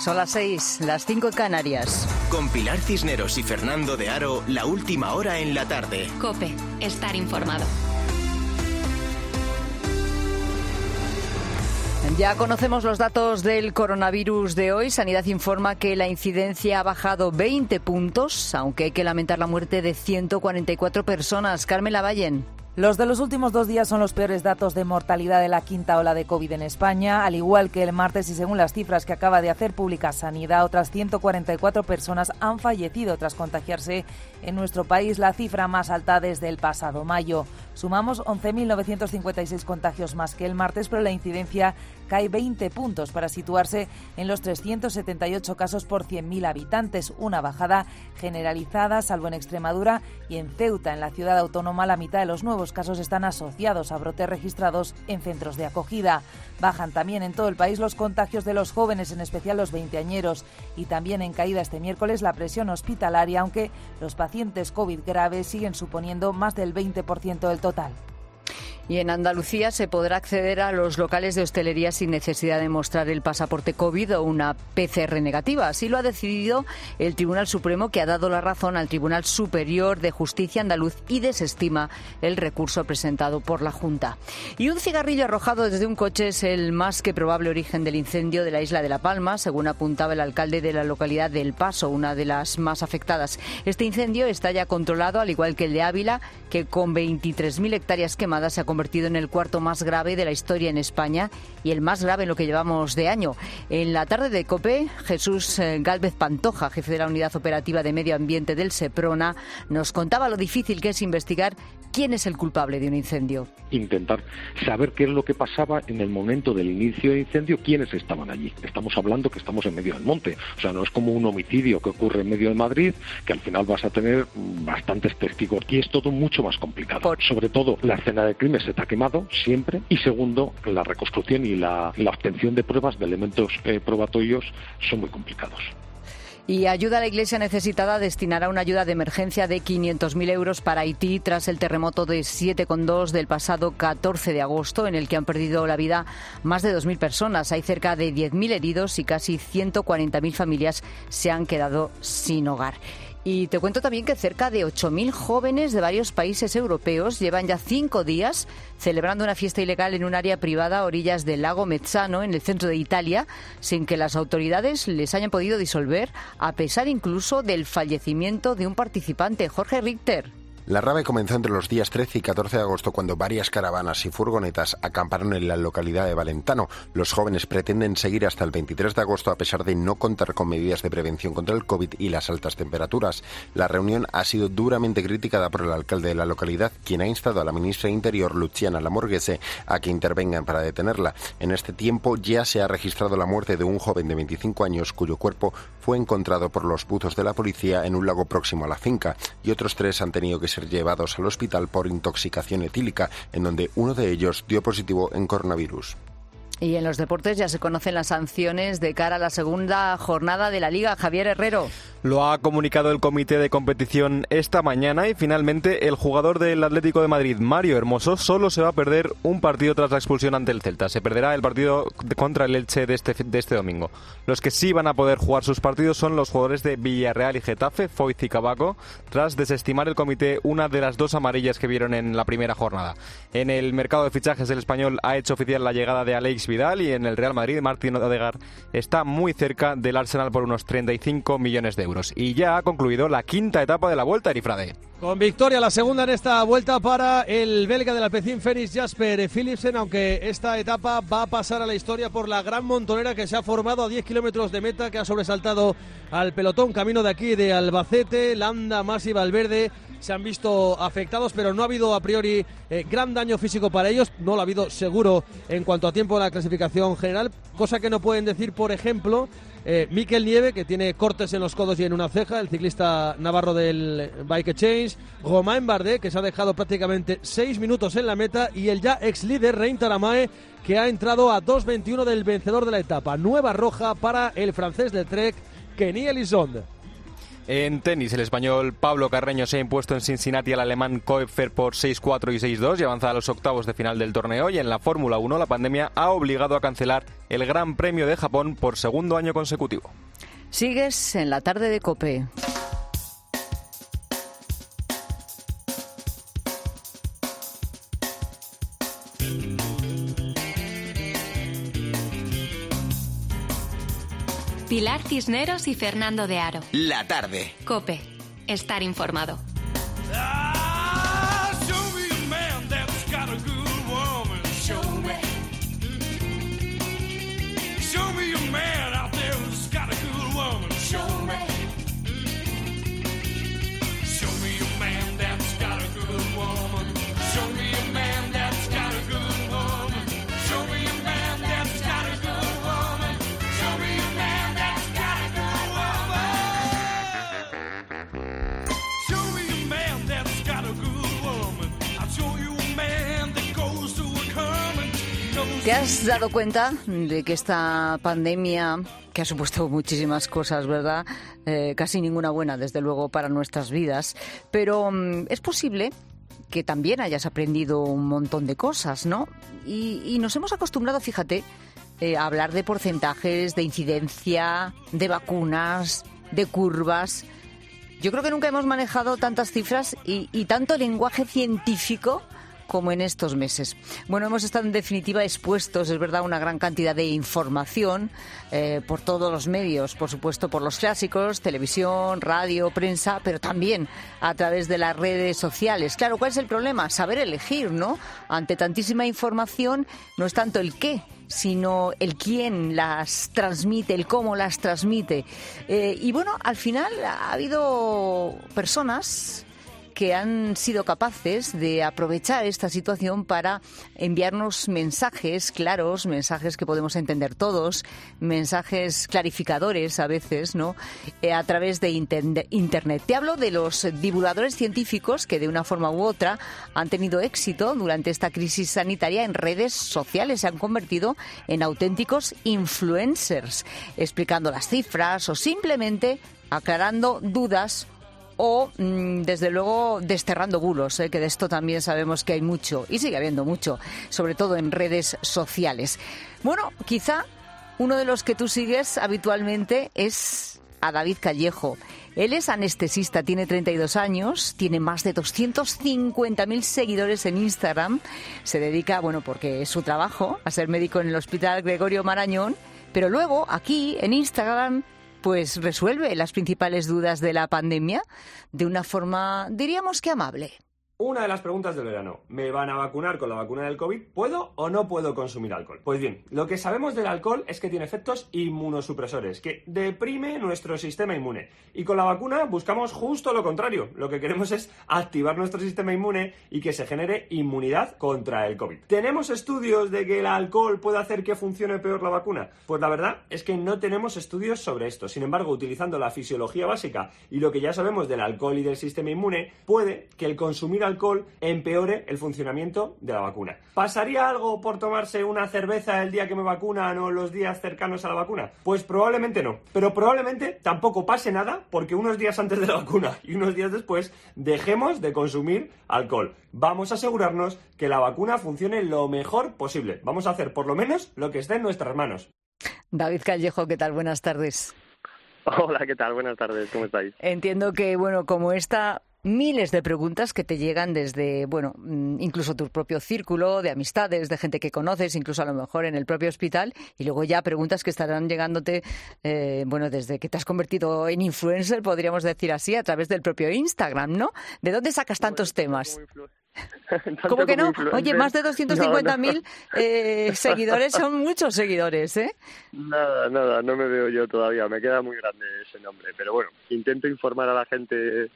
Son las 6, las 5 en Canarias. Con Pilar Cisneros y Fernando de Aro, la última hora en la tarde. COPE, estar informado. Ya conocemos los datos del coronavirus de hoy. Sanidad informa que la incidencia ha bajado 20 puntos, aunque hay que lamentar la muerte de 144 personas. Carmen Lavallen. Los de los últimos 2 días son los peores datos de mortalidad de la quinta ola de COVID en España, al igual que el martes, y según las cifras que acaba de hacer pública Sanidad, otras 144 personas han fallecido tras contagiarse en nuestro país, la cifra más alta desde el pasado mayo. Sumamos 11.956 contagios más que el martes, pero la incidencia cae 20 puntos para situarse en los 378 casos por 100.000 habitantes, una bajada generalizada, salvo en Extremadura y en Ceuta. En la ciudad autónoma, la mitad de los nuevos casos están asociados a brotes registrados en centros de acogida. Bajan también en todo el país los contagios de los jóvenes, en especial los veinteañeros, y también en caída este miércoles la presión hospitalaria, aunque los pacientes COVID graves siguen suponiendo más del 20% del total. Y en Andalucía se podrá acceder a los locales de hostelería sin necesidad de mostrar el pasaporte COVID o una PCR negativa. Así lo ha decidido el Tribunal Supremo, que ha dado la razón al Tribunal Superior de Justicia andaluz y desestima el recurso presentado por la Junta. Y un cigarrillo arrojado desde un coche es el más que probable origen del incendio de la isla de La Palma, según apuntaba el alcalde de la localidad de El Paso, una de las más afectadas. Este incendio está ya controlado, al igual que el de Ávila, que con 23.000 hectáreas quemadas se ha convertido en el cuarto más grave de la historia en España y el más grave en lo que llevamos de año. En la tarde de COPE, Jesús Gálvez Pantoja, jefe de la Unidad Operativa de Medio Ambiente del Seprona, nos contaba lo difícil que es investigar quién es el culpable de un incendio. Intentar saber qué es lo que pasaba en el momento del inicio del incendio, quiénes estaban allí. Estamos hablando que estamos en medio del monte, o sea, no es como un homicidio que ocurre en medio de Madrid, que al final vas a tener bastantes testigos, y es todo mucho más complicado. Sobre todo, la escena del crimen se te ha quemado siempre, y segundo, la reconstrucción y la obtención de pruebas, de elementos probatorios, son muy complicados. Y ayuda a la Iglesia necesitada destinará una ayuda de emergencia de 500.000 euros para Haití tras el terremoto de 7,2 del pasado 14 de agosto, en el que han perdido la vida más de 2.000 personas. Hay cerca de 10.000 heridos y casi 140.000 familias se han quedado sin hogar. Y te cuento también que cerca de 8.000 jóvenes de varios países europeos llevan ya 5 días celebrando una fiesta ilegal en un área privada a orillas del lago Mezzano, en el centro de Italia, sin que las autoridades les hayan podido disolver, a pesar incluso del fallecimiento de un participante. Jorge Richter. La rave comenzó entre los días 13 y 14 de agosto, cuando varias caravanas y furgonetas acamparon en la localidad de Valentano. Los jóvenes pretenden seguir hasta el 23 de agosto a pesar de no contar con medidas de prevención contra el COVID y las altas temperaturas. La reunión ha sido duramente criticada por el alcalde de la localidad, quien ha instado a la ministra de Interior, Luciana Lamorghese, a que intervengan para detenerla. En este tiempo ya se ha registrado la muerte de un joven de 25 años cuyo cuerpo fue encontrado por los buzos de la policía en un lago próximo a la finca, y otros 3 han tenido que ser llevados al hospital por intoxicación etílica, en donde uno de ellos dio positivo en coronavirus. Y en los deportes ya se conocen las sanciones de cara a la segunda jornada de la Liga. Javier Herrero. Lo ha comunicado el comité de competición esta mañana, y finalmente el jugador del Atlético de Madrid, Mario Hermoso, solo se va a perder un partido tras la expulsión ante el Celta. Se perderá el partido contra el Elche de este domingo. Los que sí van a poder jugar sus partidos son los jugadores de Villarreal y Getafe, Foyth y Cabaco, tras desestimar el comité una de las 2 amarillas que vieron en la primera jornada. En el mercado de fichajes, el español ha hecho oficial la llegada de Alex Vidal, y en el Real Madrid, Martín Odegaard está muy cerca del Arsenal por unos 35 millones de euros. Y ya ha concluido la quinta etapa de la Vuelta, Erifrade. Con victoria, la segunda en esta vuelta para el belga del Alpecin Fenix, Jasper Philipsen, aunque esta etapa va a pasar a la historia por la gran montonera que se ha formado a 10 kilómetros de meta, que ha sobresaltado al pelotón camino de aquí de Albacete. Landa, Mas y Valverde se han visto afectados, pero no ha habido a priori gran daño físico para ellos. No lo ha habido seguro en cuanto a tiempo de la clasificación general, cosa que no pueden decir, por ejemplo, Mikel Nieve, que tiene cortes en los codos y en una ceja, el ciclista navarro del Bike Exchange, Romain Bardet, que se ha dejado prácticamente 6 minutos en la meta, y el ya ex líder Rein Taramae, que ha entrado a 2.21 del vencedor de la etapa. Nueva roja para el francés de Trek, Kenny Elissonde. En tenis, el español Pablo Carreño se ha impuesto en Cincinnati al alemán Koepfer por 6-4 y 6-2 y avanza a los octavos de final del torneo. Y en la Fórmula 1, la pandemia ha obligado a cancelar el Gran Premio de Japón por segundo año consecutivo. Sigues en la tarde de COPE. Pilar Cisneros y Fernando de Aro. La tarde. COPE. Estar informado. ¿Te has dado cuenta de que esta pandemia, que ha supuesto muchísimas cosas, ¿verdad? Casi ninguna buena, desde luego, para nuestras vidas, pero es posible que también hayas aprendido un montón de cosas, ¿no? Y nos hemos acostumbrado, fíjate, a hablar de porcentajes, de incidencia, de vacunas, de curvas. Yo creo que nunca hemos manejado tantas cifras y tanto lenguaje científico como en estos meses. Bueno, hemos estado en definitiva expuestos, es verdad, a una gran cantidad de información por todos los medios, por supuesto por los clásicos, televisión, radio, prensa, pero también a través de las redes sociales. Claro, ¿cuál es el problema? Saber elegir, ¿no? Ante tantísima información no es tanto el qué, sino el quién las transmite, el cómo las transmite. Y bueno, al final ha habido personas que han sido capaces de aprovechar esta situación para enviarnos mensajes claros, mensajes que podemos entender todos, mensajes clarificadores a veces, ¿no? A través de Internet. Te hablo de los divulgadores científicos que de una forma u otra han tenido éxito durante esta crisis sanitaria en redes sociales. Se han convertido en auténticos influencers, explicando las cifras o simplemente aclarando dudas o, desde luego, desterrando bulos, que de esto también sabemos que hay mucho, y sigue habiendo mucho, sobre todo en redes sociales. Bueno, quizá uno de los que tú sigues habitualmente es a David Callejo. Él es anestesista, tiene 32 años, tiene más de 250.000 seguidores en Instagram. Se dedica, bueno, porque es su trabajo, a ser médico en el Hospital Gregorio Marañón, pero luego, aquí, en Instagram, pues resuelve las principales dudas de la pandemia de una forma, diríamos que amable. Una de las preguntas del verano. ¿Me van a vacunar con la vacuna del COVID? ¿Puedo o no puedo consumir alcohol? Pues bien, lo que sabemos del alcohol es que tiene efectos inmunosupresores, que deprime nuestro sistema inmune. Y con la vacuna buscamos justo lo contrario. Lo que queremos es activar nuestro sistema inmune y que se genere inmunidad contra el COVID. ¿Tenemos estudios de que el alcohol puede hacer que funcione peor la vacuna? Pues la verdad es que no tenemos estudios sobre esto. Sin embargo, utilizando la fisiología básica y lo que ya sabemos del alcohol y del sistema inmune, puede que el consumir alcohol empeore el funcionamiento de la vacuna. ¿Pasaría algo por tomarse una cerveza el día que me vacunan o los días cercanos a la vacuna? Pues probablemente no, pero probablemente tampoco pase nada porque unos días antes de la vacuna y unos días después dejemos de consumir alcohol. Vamos a asegurarnos que la vacuna funcione lo mejor posible. Vamos a hacer por lo menos lo que esté en nuestras manos. David Callejo, ¿qué tal? Buenas tardes. Hola, ¿qué tal? Buenas tardes, ¿cómo estáis? Entiendo que, bueno, como esta, miles de preguntas que te llegan desde, bueno, incluso tu propio círculo de amistades, de gente que conoces, incluso a lo mejor en el propio hospital, y luego ya preguntas que estarán llegándote, bueno, desde que te has convertido en influencer, podríamos decir así, a través del propio Instagram, ¿no? ¿De dónde sacas tantos temas? ¿Cómo que no? Oye, más de 250.000 seguidores son muchos seguidores, ¿eh? Nada, no me veo yo todavía, me queda muy grande ese nombre, pero bueno, intento informar a la gente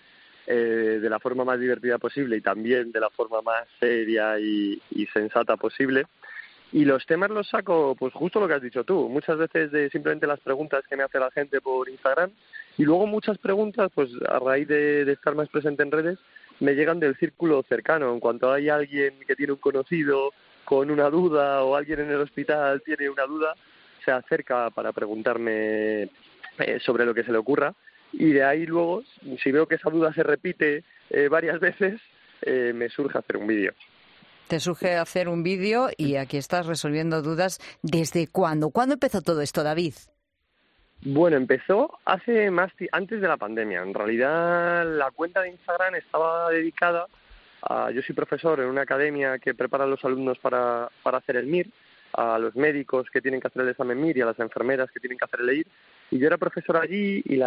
de la forma más divertida posible y también de la forma más seria y sensata posible. Y los temas los saco, pues justo lo que has dicho tú, muchas veces de simplemente las preguntas que me hace la gente por Instagram y luego muchas preguntas, pues a raíz de estar más presente en redes, me llegan del círculo cercano. En cuanto hay alguien que tiene un conocido con una duda o alguien en el hospital tiene una duda, se acerca para preguntarme sobre lo que se le ocurra. y de ahí luego, si veo que esa duda se repite varias veces, me surge hacer un vídeo. Te surge hacer un vídeo y aquí estás resolviendo dudas. ¿Desde cuándo? ¿Cuándo empezó todo esto, David? Bueno, empezó antes de la pandemia. En realidad, la cuenta de Instagram estaba dedicada a... Yo soy profesor en una academia que prepara a los alumnos para hacer el MIR, a los médicos que tienen que hacer el examen MIR y a las enfermeras que tienen que hacer el EIR. Y yo era profesor allí y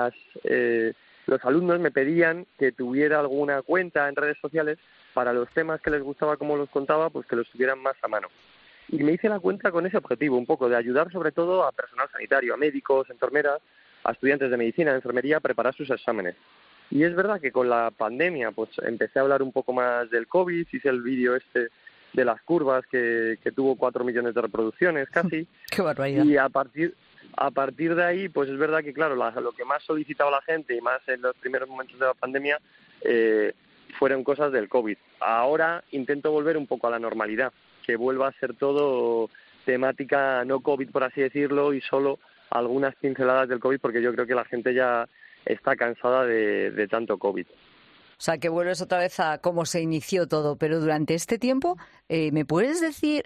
los alumnos me pedían que tuviera alguna cuenta en redes sociales para los temas que les gustaba como los contaba, pues que los tuvieran más a mano. Y me hice la cuenta con ese objetivo, un poco de ayudar sobre todo a personal sanitario, a médicos, enfermeras, a estudiantes de medicina, de enfermería, a preparar sus exámenes. Y es verdad que con la pandemia pues empecé a hablar un poco más del COVID, hice el vídeo de las curvas que tuvo 4 millones de reproducciones casi. ¡Qué barbaridad! Y a partir de ahí, pues es verdad que claro, lo que más solicitaba la gente y más en los primeros momentos de la pandemia fueron cosas del COVID. Ahora intento volver un poco a la normalidad, que vuelva a ser todo temática no COVID, por así decirlo, y solo algunas pinceladas del COVID, porque yo creo que la gente ya está cansada de tanto COVID. O sea, que vuelves otra vez a cómo se inició todo, pero durante este tiempo, ¿me puedes decir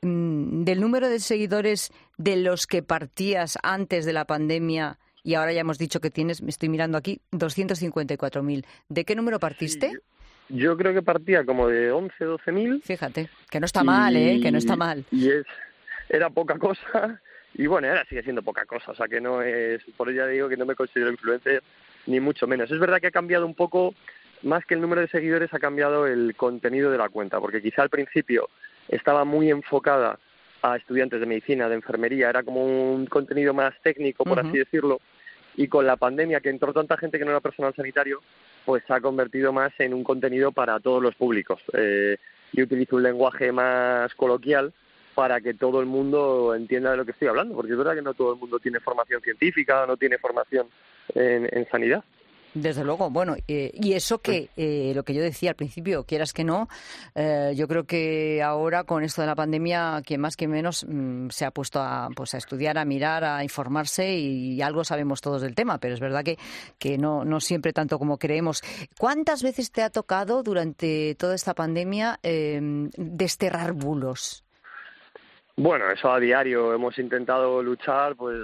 del número de seguidores de los que partías antes de la pandemia? Y ahora ya hemos dicho que tienes, me estoy mirando aquí, 254.000. ¿De qué número partiste? Sí, yo creo que partía como de 11, 12.000. Fíjate, que no está mal, que no está mal. Y era poca cosa, y bueno, ahora sigue siendo poca cosa, o sea que no es, por ello digo que no me considero influencer, ni mucho menos. Es verdad que ha cambiado un poco, más que el número de seguidores, ha cambiado el contenido de la cuenta, porque quizá al principio estaba muy enfocada a estudiantes de medicina, de enfermería, era como un contenido más técnico, por así decirlo, y con la pandemia, que entró tanta gente que no era personal sanitario, pues se ha convertido más en un contenido para todos los públicos. Yo utilizo un lenguaje más coloquial para que todo el mundo entienda de lo que estoy hablando, porque es verdad que no todo el mundo tiene formación científica, no tiene formación en sanidad. Desde luego, bueno, y eso que lo que yo decía al principio, quieras que no, yo creo que ahora con esto de la pandemia, quien más que menos se ha puesto a estudiar, a mirar, a informarse y algo sabemos todos del tema, pero es verdad que no siempre tanto como creemos. ¿Cuántas veces te ha tocado durante toda esta pandemia desterrar bulos? Bueno, eso a diario hemos intentado luchar, pues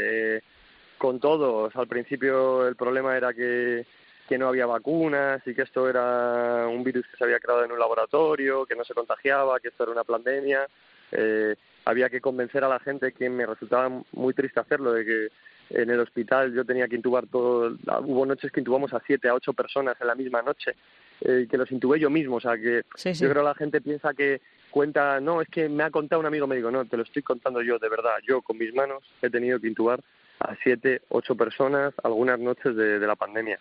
con todos. Al principio el problema era que no había vacunas y que esto era un virus que se había creado en un laboratorio, que no se contagiaba, que esto era una pandemia. Había que convencer a la gente, que me resultaba muy triste hacerlo, de que en el hospital yo tenía que intubar hubo noches que intubamos a 7, a 8 personas en la misma noche, que los intubé yo mismo. O sea que sí. Yo creo que la gente piensa que cuenta, no, es que me ha contado un amigo médico. No, te lo estoy contando yo, de verdad. Yo con mis manos he tenido que intubar a 7, 8 personas algunas noches de la pandemia.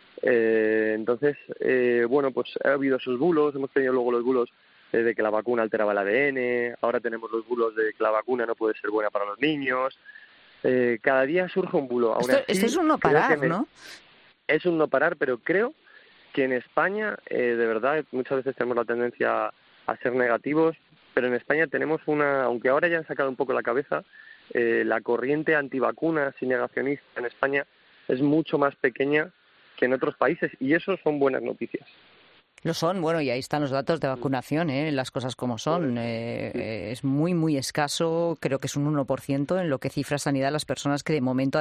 Entonces, bueno, pues ha habido esos bulos, hemos tenido luego los bulos de que la vacuna alteraba el ADN, ahora tenemos los bulos de que la vacuna no puede ser buena para los niños. Cada día surge un bulo. Esto es un no parar, ¿no? Es un no parar, pero creo que en España, de verdad, muchas veces tenemos la tendencia a ser negativos, pero en España tenemos aunque ahora ya han sacado un poco la cabeza, la corriente antivacunas y negacionista en España es mucho más pequeña que en otros países, y eso son buenas noticias. Lo son, bueno, y ahí están los datos de vacunación, las cosas como son. Es muy, muy escaso, creo que es un 1% en lo que cifra Sanidad las personas que de momento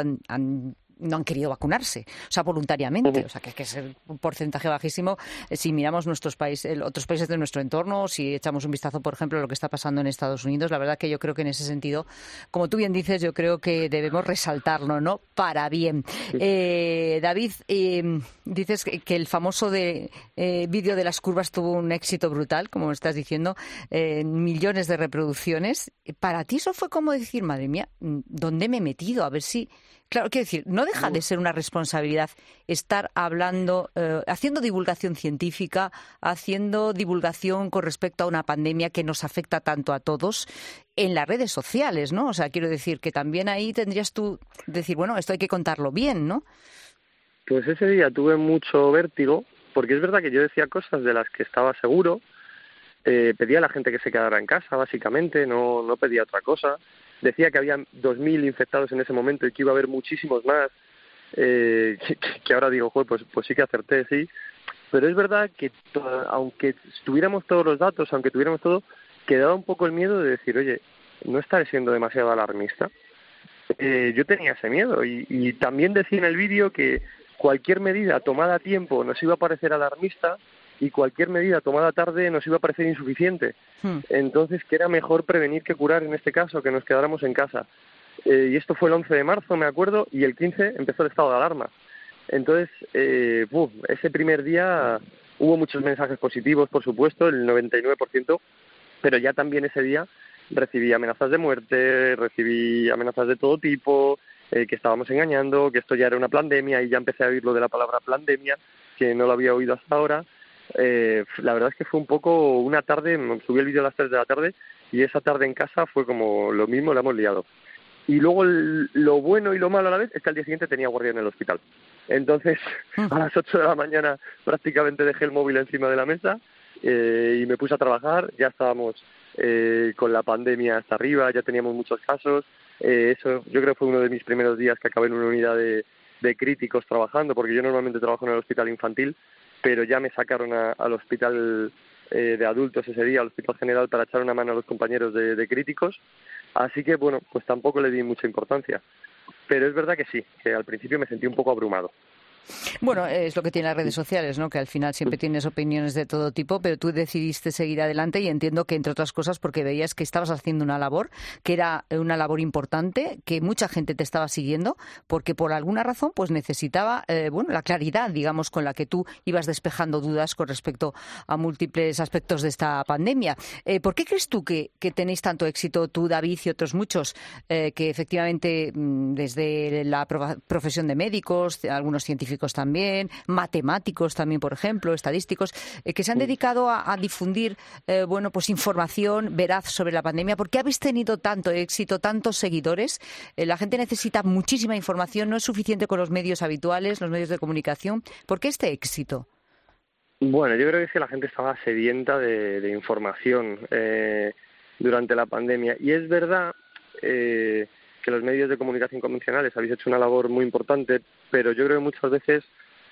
no han querido vacunarse, o sea, voluntariamente, o sea, que es un porcentaje bajísimo. Si miramos otros países de nuestro entorno, si echamos un vistazo, por ejemplo, a lo que está pasando en Estados Unidos, la verdad que yo creo que en ese sentido, como tú bien dices, yo creo que debemos resaltarlo, ¿no? Para bien. David, dices que el famoso vídeo de las curvas tuvo un éxito brutal, como estás diciendo, millones de reproducciones. Para ti eso fue como decir, madre mía, ¿dónde me he metido? A ver si... Claro, quiero decir, no deja de ser una responsabilidad estar hablando, haciendo divulgación científica, haciendo divulgación con respecto a una pandemia que nos afecta tanto a todos en las redes sociales, ¿no? O sea, quiero decir que también ahí tendrías tú decir, bueno, esto hay que contarlo bien, ¿no? Pues ese día tuve mucho vértigo, porque es verdad que yo decía cosas de las que estaba seguro, pedía a la gente que se quedara en casa, básicamente, no pedía otra cosa. Decía que había 2.000 infectados en ese momento y que iba a haber muchísimos más, que ahora digo, joder, pues sí que acerté, sí. Pero es verdad que aunque tuviéramos todos los datos, aunque tuviéramos todo, quedaba un poco el miedo de decir, oye, ¿no estaré siendo demasiado alarmista? Yo tenía ese miedo y también decía en el vídeo que cualquier medida tomada a tiempo nos iba a parecer alarmista y cualquier medida tomada tarde nos iba a parecer insuficiente. Entonces, que era mejor prevenir que curar en este caso, que nos quedáramos en casa. Y esto fue el 11 de marzo, me acuerdo, y el 15 empezó el estado de alarma. Entonces, ese primer día hubo muchos mensajes positivos, por supuesto, el 99%, pero ya también ese día recibí amenazas de muerte, recibí amenazas de todo tipo, que estábamos engañando, que esto ya era una pandemia, y ya empecé a oír lo de la palabra pandemia, que no lo había oído hasta ahora. La verdad es que fue un poco una tarde, subí el vídeo a las 3 de la tarde, y esa tarde en casa fue como lo mismo, la hemos liado. Y luego lo bueno y lo malo a la vez es que al día siguiente tenía guardia en el hospital. Entonces, a las 8 de la mañana prácticamente dejé el móvil encima de la mesa y me puse a trabajar. Ya estábamos con la pandemia hasta arriba, ya teníamos muchos casos. Eso yo creo que fue uno de mis primeros días que acabé en una unidad de críticos trabajando, porque yo normalmente trabajo en el hospital infantil, pero ya me sacaron al hospital de adultos ese día, al hospital general, para echar una mano a los compañeros de críticos. Así que, bueno, pues tampoco le di mucha importancia. Pero es verdad que sí, que al principio me sentí un poco abrumado. Bueno, es lo que tienen las redes sociales, ¿no? Que al final siempre tienes opiniones de todo tipo, pero tú decidiste seguir adelante y entiendo que, entre otras cosas, porque veías que estabas haciendo una labor, que era una labor importante, que mucha gente te estaba siguiendo, porque por alguna razón pues necesitaba, la claridad, digamos, con la que tú ibas despejando dudas con respecto a múltiples aspectos de esta pandemia. ¿Por qué crees tú que tenéis tanto éxito, tú, David, y otros muchos, que efectivamente desde la profesión de médicos, algunos científicos también, matemáticos también, por ejemplo, estadísticos, que se han dedicado a difundir pues información veraz sobre la pandemia? ¿Por qué habéis tenido tanto éxito, tantos seguidores? La gente necesita muchísima información, no es suficiente con los medios habituales, los medios de comunicación. ¿Por qué este éxito? Bueno, yo creo que es que la gente estaba sedienta de información durante la pandemia, y es verdad que los medios de comunicación convencionales habéis hecho una labor muy importante, pero yo creo que muchas veces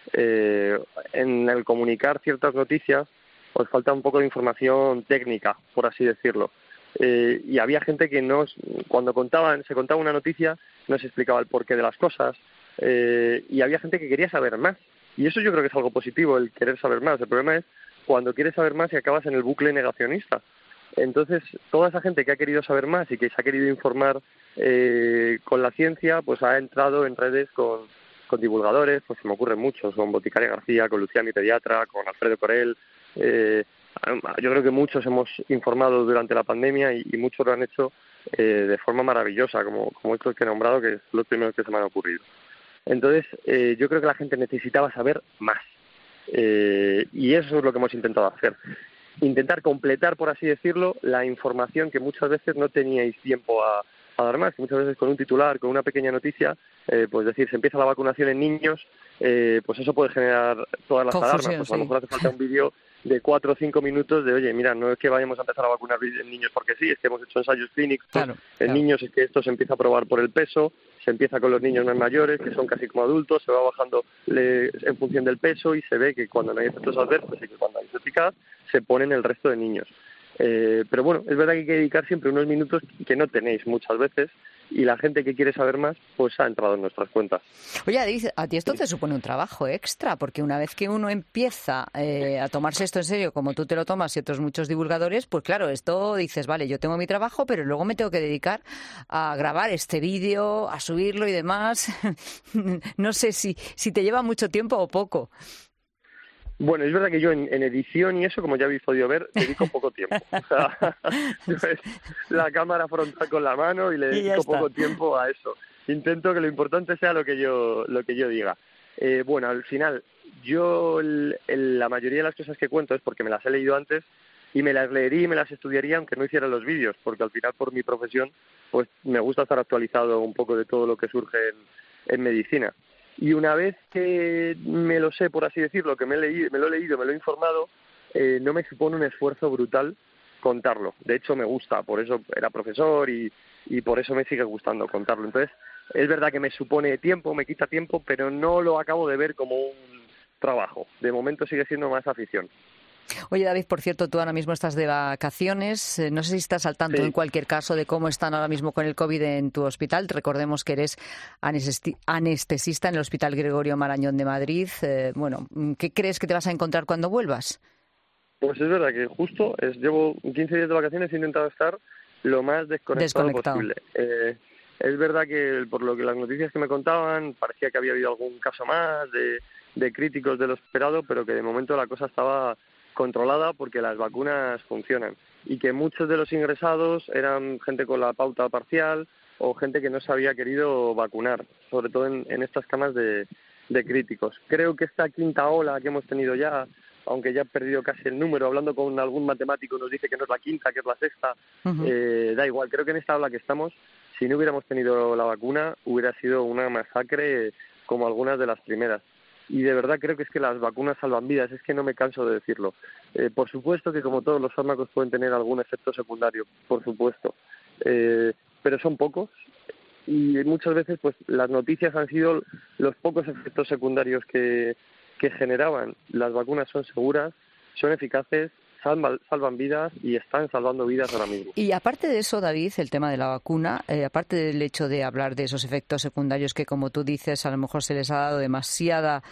en el comunicar ciertas noticias os falta un poco de información técnica, por así decirlo. Y había gente que cuando se contaba una noticia, no se explicaba el porqué de las cosas, y había gente que quería saber más. Y eso yo creo que es algo positivo, el querer saber más. El problema es cuando quieres saber más y acabas en el bucle negacionista. Entonces, toda esa gente que ha querido saber más y que se ha querido informar con la ciencia, pues ha entrado en redes con divulgadores, pues se me ocurren muchos, con Boticaria García, con Lucía, mi pediatra, con Alfredo Corel. Yo creo que muchos hemos informado durante la pandemia y muchos lo han hecho de forma maravillosa, como estos que he nombrado, que es los primeros que se me han ocurrido. Entonces, yo creo que la gente necesitaba saber más. Y eso es lo que hemos intentado hacer. Intentar completar, por así decirlo, la información que muchas veces no teníais tiempo a dar más, que muchas veces con un titular, con una pequeña noticia, pues decir, se empieza la vacunación en niños, pues eso puede generar todas las alarmas. Pues a lo mejor hace falta un vídeo de 4 o 5 minutos de, oye, mira, no es que vayamos a empezar a vacunar en niños porque sí, es que hemos hecho ensayos clínicos en niños, es que esto se empieza a probar por el peso, se empieza con los niños más mayores, que son casi como adultos, se va bajando en función del peso y se ve que cuando no hay efectos adversos y que cuando hay eficaz, se ponen el resto de niños. Pero bueno, es verdad que hay que dedicar siempre unos minutos que no tenéis muchas veces, y la gente que quiere saber más, pues ha entrado en nuestras cuentas. Oye, a ti esto te supone un trabajo extra, porque una vez que uno empieza a tomarse esto en serio, como tú te lo tomas y otros muchos divulgadores, pues claro, esto dices, vale, yo tengo mi trabajo, pero luego me tengo que dedicar a grabar este vídeo, a subirlo y demás. No sé si te lleva mucho tiempo o poco. Bueno, es verdad que yo en edición y eso, como ya habéis podido ver, dedico poco tiempo. O sea, la cámara frontal con la mano y le dedico poco tiempo a eso. Intento que lo importante sea lo que yo diga. Bueno, al final, yo la mayoría de las cosas que cuento es porque me las he leído antes y me las leería y me las estudiaría aunque no hiciera los vídeos, porque al final por mi profesión pues me gusta estar actualizado un poco de todo lo que surge en medicina. Y una vez que me lo sé, por así decirlo, que me lo he leído, me lo he informado, no me supone un esfuerzo brutal contarlo. De hecho, me gusta, por eso era profesor y por eso me sigue gustando contarlo. Entonces, Es verdad que me supone tiempo, me quita tiempo, pero no lo acabo de ver como un trabajo. De momento sigue siendo más afición. Oye, David, por cierto, tú ahora mismo estás de vacaciones. No sé si estás al tanto, en cualquier caso, de cómo están ahora mismo con el COVID en tu hospital. Recordemos que eres anestesista en el Hospital Gregorio Marañón de Madrid. Bueno, ¿qué crees que te vas a encontrar cuando vuelvas? Pues es verdad que justo llevo 15 días de vacaciones y he intentado estar lo más desconectado posible. Es verdad que por lo que las noticias que me contaban parecía que había habido algún caso más de críticos de lo esperado, pero que de momento la cosa estaba controlada porque las vacunas funcionan y que muchos de los ingresados eran gente con la pauta parcial o gente que no se había querido vacunar, sobre todo en estas camas de críticos. Creo que esta quinta ola que hemos tenido ya, aunque ya he perdido casi el número, hablando con algún matemático nos dice que no es la quinta, que es la sexta, da igual, creo que en esta ola que estamos, si no hubiéramos tenido la vacuna, hubiera sido una masacre como algunas de las primeras. Y de verdad creo que es que las vacunas salvan vidas, es que no me canso de decirlo. Por supuesto que como todos los fármacos pueden tener algún efecto secundario, por supuesto, pero son pocos y muchas veces pues las noticias han sido los pocos efectos secundarios que generaban. Las vacunas son seguras, son eficaces, salvan vidas y están salvando vidas ahora mismo. Y aparte de eso, David, el tema de la vacuna, aparte del hecho de hablar de esos efectos secundarios que, como tú dices, a lo mejor se les ha dado demasiado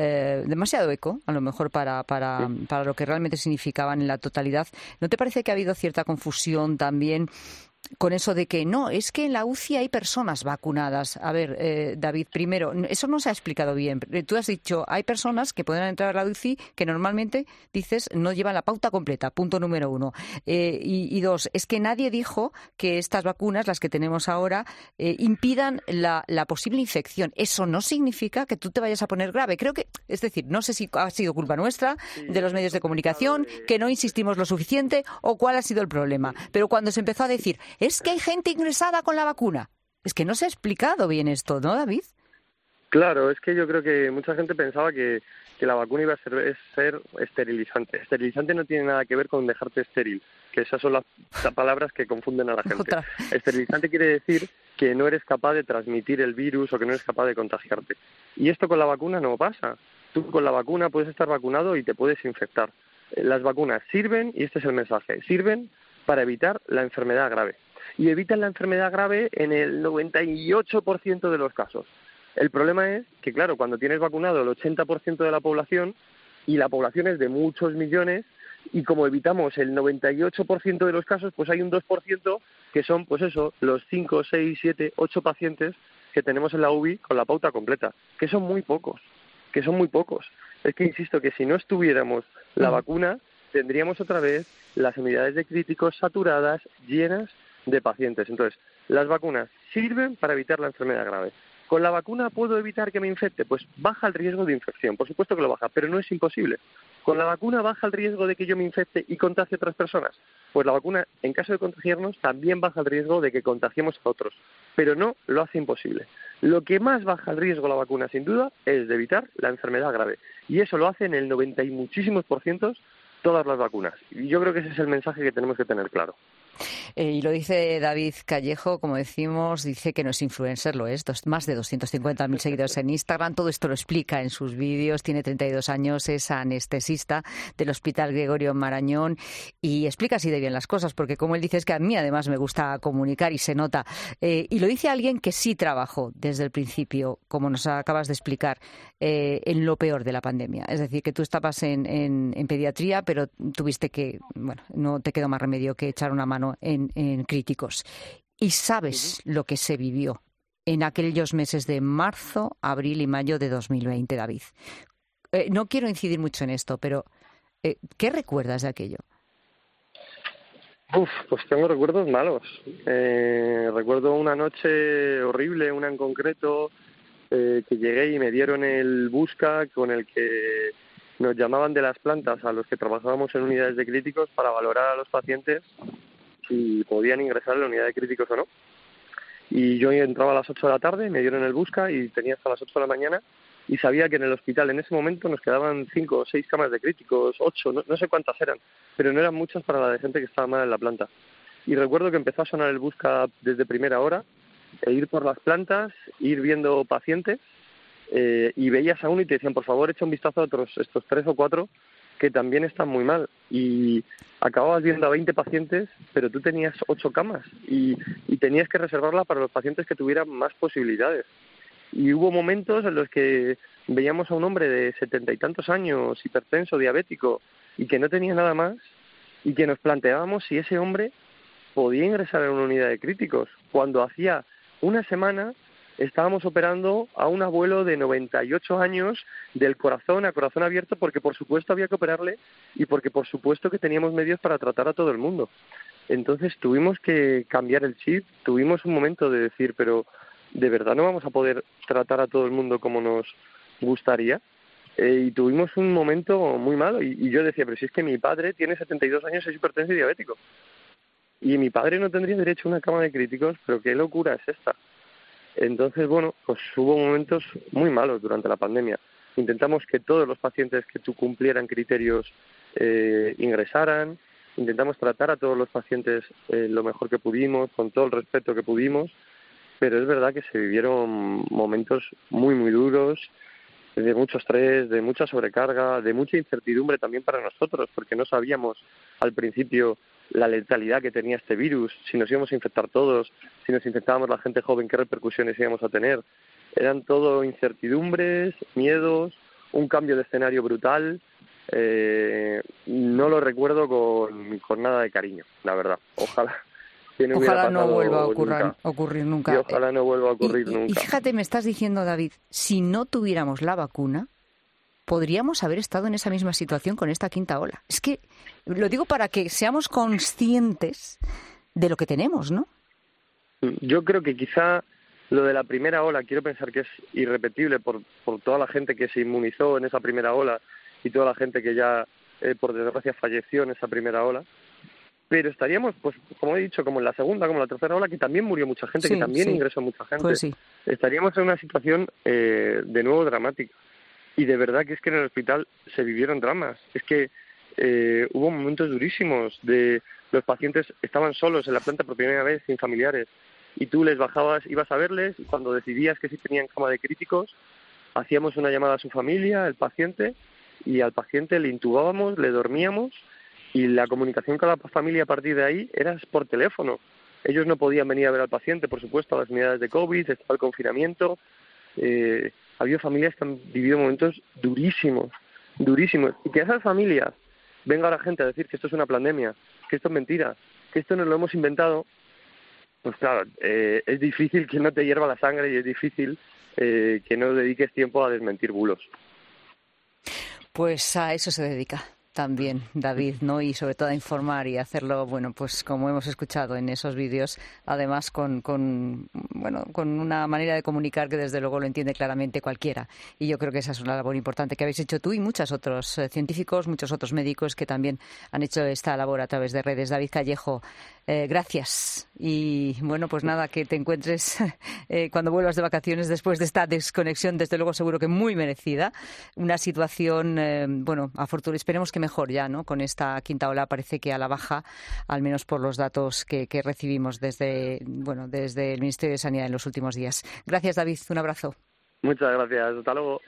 eco, a lo mejor para lo que realmente significaban en la totalidad, ¿no te parece que ha habido cierta confusión también con eso de que no, es que en la UCI hay personas vacunadas? A ver, David, primero, eso no se ha explicado bien. Tú has dicho, hay personas que pueden entrar a la UCI que normalmente, dices, no llevan la pauta completa, punto número 1. Y 2, es que nadie dijo que estas vacunas, las que tenemos ahora, impidan la posible infección. Eso no significa que tú te vayas a poner grave. Creo que, es decir, no sé si ha sido culpa nuestra, de los medios de comunicación, que no insistimos lo suficiente o cuál ha sido el problema. Pero cuando se empezó a decir, es que hay gente ingresada con la vacuna, es que no se ha explicado bien esto, ¿no, David? Claro, es que yo creo que mucha gente pensaba que la vacuna iba a ser esterilizante. Esterilizante no tiene nada que ver con dejarte estéril, que esas son las palabras que confunden a la gente. Esterilizante quiere decir que no eres capaz de transmitir el virus o que no eres capaz de contagiarte. Y esto con la vacuna no pasa. Tú con la vacuna puedes estar vacunado y te puedes infectar. Las vacunas sirven, y este es el mensaje, sirven para evitar la enfermedad grave. Y evitan la enfermedad grave en el 98% de los casos. El problema es que, claro, cuando tienes vacunado el 80% de la población, y la población es de muchos millones, y como evitamos el 98% de los casos, pues hay un 2% que son, pues eso, los 5, 6, 7, 8 pacientes que tenemos en la UBI con la pauta completa, que son muy pocos. Es que insisto que si no estuviéramos la vacuna, tendríamos otra vez las unidades de críticos saturadas, llenas de pacientes. Entonces, las vacunas sirven para evitar la enfermedad grave. ¿Con la vacuna puedo evitar que me infecte? Pues baja el riesgo de infección. Por supuesto que lo baja, pero no es imposible. ¿Con la vacuna baja el riesgo de que yo me infecte y contagie a otras personas? Pues la vacuna, en caso de contagiarnos, también baja el riesgo de que contagiemos a otros, pero no lo hace imposible. Lo que más baja el riesgo la vacuna, sin duda, es de evitar la enfermedad grave. Y eso lo hace en el 90 y muchísimos % todas las vacunas. Y yo creo que ese es el mensaje que tenemos que tener claro. Y lo dice David Callejo, como decimos, dice que no es influencer, lo es, más de 250.000 seguidores en Instagram, todo esto lo explica en sus vídeos, tiene 32 años, es anestesista del Hospital Gregorio Marañón y explica así de bien las cosas, porque como él dice, es que a mí además me gusta comunicar y se nota. Y lo dice alguien que sí trabajó desde el principio, como nos acabas de explicar, en lo peor de la pandemia. Es decir, que tú estabas en pediatría, pero tuviste que, bueno, no te quedó más remedio que echar una mano en críticos. Y sabes lo que se vivió en aquellos meses de marzo, abril y mayo de 2020, David. No quiero incidir mucho en esto, pero ¿qué recuerdas de aquello? Pues tengo recuerdos malos. Recuerdo una noche horrible, una en concreto, que llegué y me dieron el Busca con el que nos llamaban de las plantas a los que trabajábamos en unidades de críticos para valorar a los pacientes si podían ingresar en la unidad de críticos o no. Y yo entraba a las 8 de la tarde, me dieron el Busca y tenía hasta las 8 de la mañana y sabía que en el hospital en ese momento nos quedaban 5 o 6 camas de críticos, 8, no sé cuántas eran, pero no eran muchas para la de gente que estaba mal en la planta. Y recuerdo que empezó a sonar el Busca desde primera hora ir por las plantas, ir viendo pacientes, y veías a uno y te decían, por favor, echa un vistazo a estos 3 o 4 que también están muy mal. Y acababas viendo a 20 pacientes, pero tú tenías 8 camas y tenías que reservarla para los pacientes que tuvieran más posibilidades. Y hubo momentos en los que veíamos a un hombre de 70 y tantos años, hipertenso, diabético, y que no tenía nada más, y que nos planteábamos si ese hombre podía ingresar en una unidad de críticos, cuando hacía una semana estábamos operando a un abuelo de 98 años del corazón a corazón abierto, porque por supuesto había que operarle y porque por supuesto que teníamos medios para tratar a todo el mundo. Entonces tuvimos que cambiar el chip, tuvimos un momento de decir, pero ¿de verdad no vamos a poder tratar a todo el mundo como nos gustaría? Y tuvimos un momento muy malo y yo decía, pero si es que mi padre tiene 72 años, es hipertenso y diabético. Y mi padre no tendría derecho a una cama de críticos, pero qué locura es esta. Entonces, bueno, pues hubo momentos muy malos durante la pandemia. Intentamos que todos los pacientes que cumplieran criterios ingresaran, intentamos tratar a todos los pacientes lo mejor que pudimos, con todo el respeto que pudimos, pero es verdad que se vivieron momentos muy, muy duros, de mucho estrés, de mucha sobrecarga, de mucha incertidumbre también para nosotros, porque no sabíamos al principio la letalidad que tenía este virus, si nos íbamos a infectar todos, si nos infectábamos la gente joven, qué repercusiones íbamos a tener. Eran todo incertidumbres, miedos, un cambio de escenario brutal. No lo recuerdo con nada de cariño, la verdad. Ojalá no vuelva a ocurrir nunca. Y ojalá no vuelva a ocurrir nunca. Y fíjate, me estás diciendo, David, si no tuviéramos la vacuna, podríamos haber estado en esa misma situación con esta quinta ola. Es que lo digo para que seamos conscientes de lo que tenemos, ¿no? Yo creo que quizá lo de la primera ola, quiero pensar que es irrepetible por toda la gente que se inmunizó en esa primera ola y toda la gente que ya, por desgracia, falleció en esa primera ola. Pero estaríamos, pues como he dicho, como en la segunda, como en la tercera ola, que también murió mucha gente, que también ingresó mucha gente. Pues sí. Estaríamos en una situación de nuevo dramática. Y de verdad que es que en el hospital se vivieron dramas. Es que hubo momentos durísimos de los pacientes estaban solos en la planta por primera vez, sin familiares. Y tú les bajabas, ibas a verles, y cuando decidías que sí tenían cama de críticos, hacíamos una llamada a su familia, el paciente, y al paciente le intubábamos, le dormíamos, y la comunicación con la familia a partir de ahí era por teléfono. Ellos no podían venir a ver al paciente, por supuesto, a las unidades de COVID, estaba el confinamiento. Ha habido familias que han vivido momentos durísimos, y que esas familias venga la gente a decir que esto es una pandemia, que esto es mentira, que esto nos lo hemos inventado, pues claro, es difícil que no te hierva la sangre y es difícil que no dediques tiempo a desmentir bulos. Pues a eso se dedica también David, ¿no? Y sobre todo a informar y hacerlo, bueno, pues como hemos escuchado en esos vídeos, además con una manera de comunicar que desde luego lo entiende claramente cualquiera. Y yo creo que esa es una labor importante que habéis hecho tú y muchos otros científicos, muchos otros médicos que también han hecho esta labor a través de redes. David Callejo, gracias. Y bueno, pues nada, que te encuentres cuando vuelvas de vacaciones después de esta desconexión, desde luego seguro que muy merecida. Una situación, afortunadamente, esperemos que mejor ya, ¿no? Con esta quinta ola parece que a la baja, al menos por los datos que recibimos desde el Ministerio de Sanidad en los últimos días. Gracias, David. Un abrazo. Muchas gracias. Hasta luego.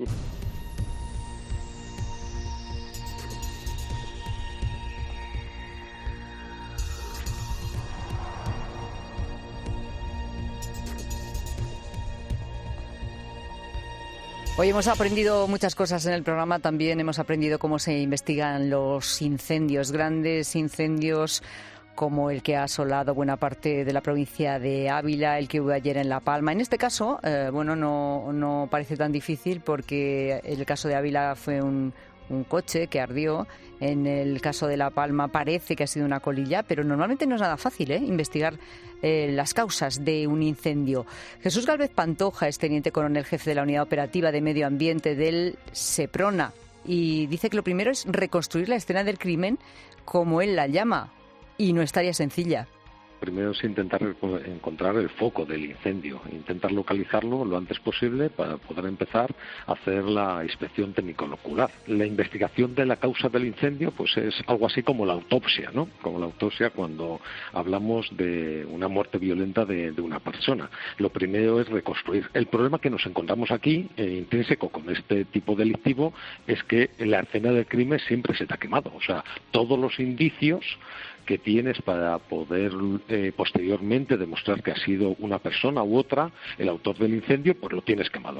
Hoy hemos aprendido muchas cosas en el programa, también hemos aprendido cómo se investigan los incendios, grandes incendios como el que ha asolado buena parte de la provincia de Ávila, el que hubo ayer en La Palma. En este caso, no parece tan difícil porque el caso de Ávila fue un coche que ardió. En el caso de La Palma parece que ha sido una colilla, pero normalmente no es nada fácil investigar las causas de un incendio. Jesús Gálvez Pantoja es teniente coronel jefe de la Unidad Operativa de Medio Ambiente del Seprona y dice que lo primero es reconstruir la escena del crimen como él la llama, y no es tarea sencilla. primero es intentar encontrar el foco del incendio, intentar localizarlo lo antes posible para poder empezar a hacer la inspección técnico-ocular. La investigación de la causa del incendio pues es algo así como la autopsia, ¿no? Como la autopsia cuando hablamos de una muerte violenta de una persona. Lo primero es reconstruir. El problema que nos encontramos aquí, intrínseco con este tipo delictivo, es que la escena del crimen siempre se te ha quemado. O sea, todos los indicios que tienes para poder posteriormente demostrar que ha sido una persona u otra el autor del incendio, pues lo tienes quemado.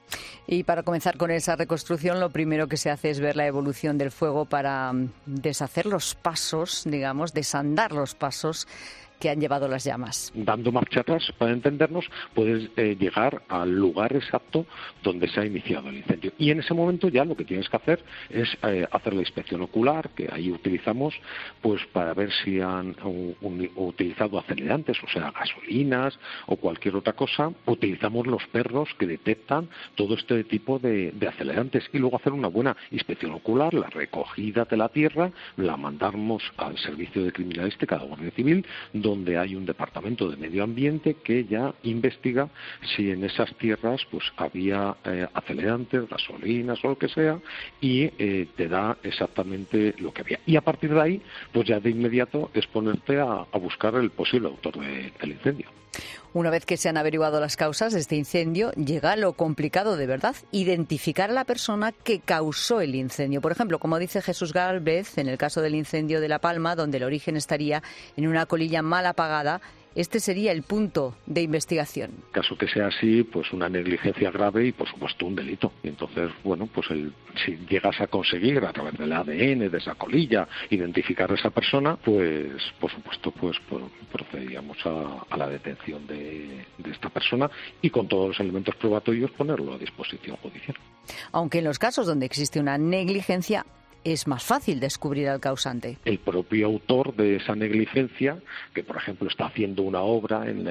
Y para comenzar con esa reconstrucción, lo primero que se hace es ver la evolución del fuego para deshacer los pasos, digamos, desandar los pasos que han llevado las llamas. Dando marcha atrás, para entendernos, puedes llegar al lugar exacto donde se ha iniciado el incendio. Y en ese momento ya lo que tienes que hacer es hacer la inspección ocular, que ahí utilizamos pues para ver si han utilizado acelerantes, o sea, gasolinas o cualquier otra cosa. Utilizamos los perros que detectan todo este tipo de acelerantes y luego hacer una buena inspección ocular, la recogida de la tierra, la mandamos al servicio de criminalística de la Guardia Civil, donde hay un departamento de medio ambiente que ya investiga si en esas tierras pues había acelerantes, gasolinas o lo que sea, y te da exactamente lo que había. Y a partir de ahí, pues ya de inmediato es ponerte a buscar el posible autor del incendio. Una vez que se han averiguado las causas de este incendio, llega lo complicado de verdad, identificar a la persona que causó el incendio. Por ejemplo, como dice Jesús Gálvez, en el caso del incendio de La Palma, donde el origen estaría en una colilla mal apagada, este sería el punto de investigación. En caso que sea así, pues una negligencia grave y, por supuesto, un delito. Y entonces, bueno, pues si llegas a conseguir a través del ADN de esa colilla identificar a esa persona, pues, por supuesto, pues procederíamos a la detención de esta persona y con todos los elementos probatorios ponerlo a disposición judicial. Aunque en los casos donde existe una negligencia, es más fácil descubrir al causante. El propio autor de esa negligencia, que por ejemplo está haciendo una obra en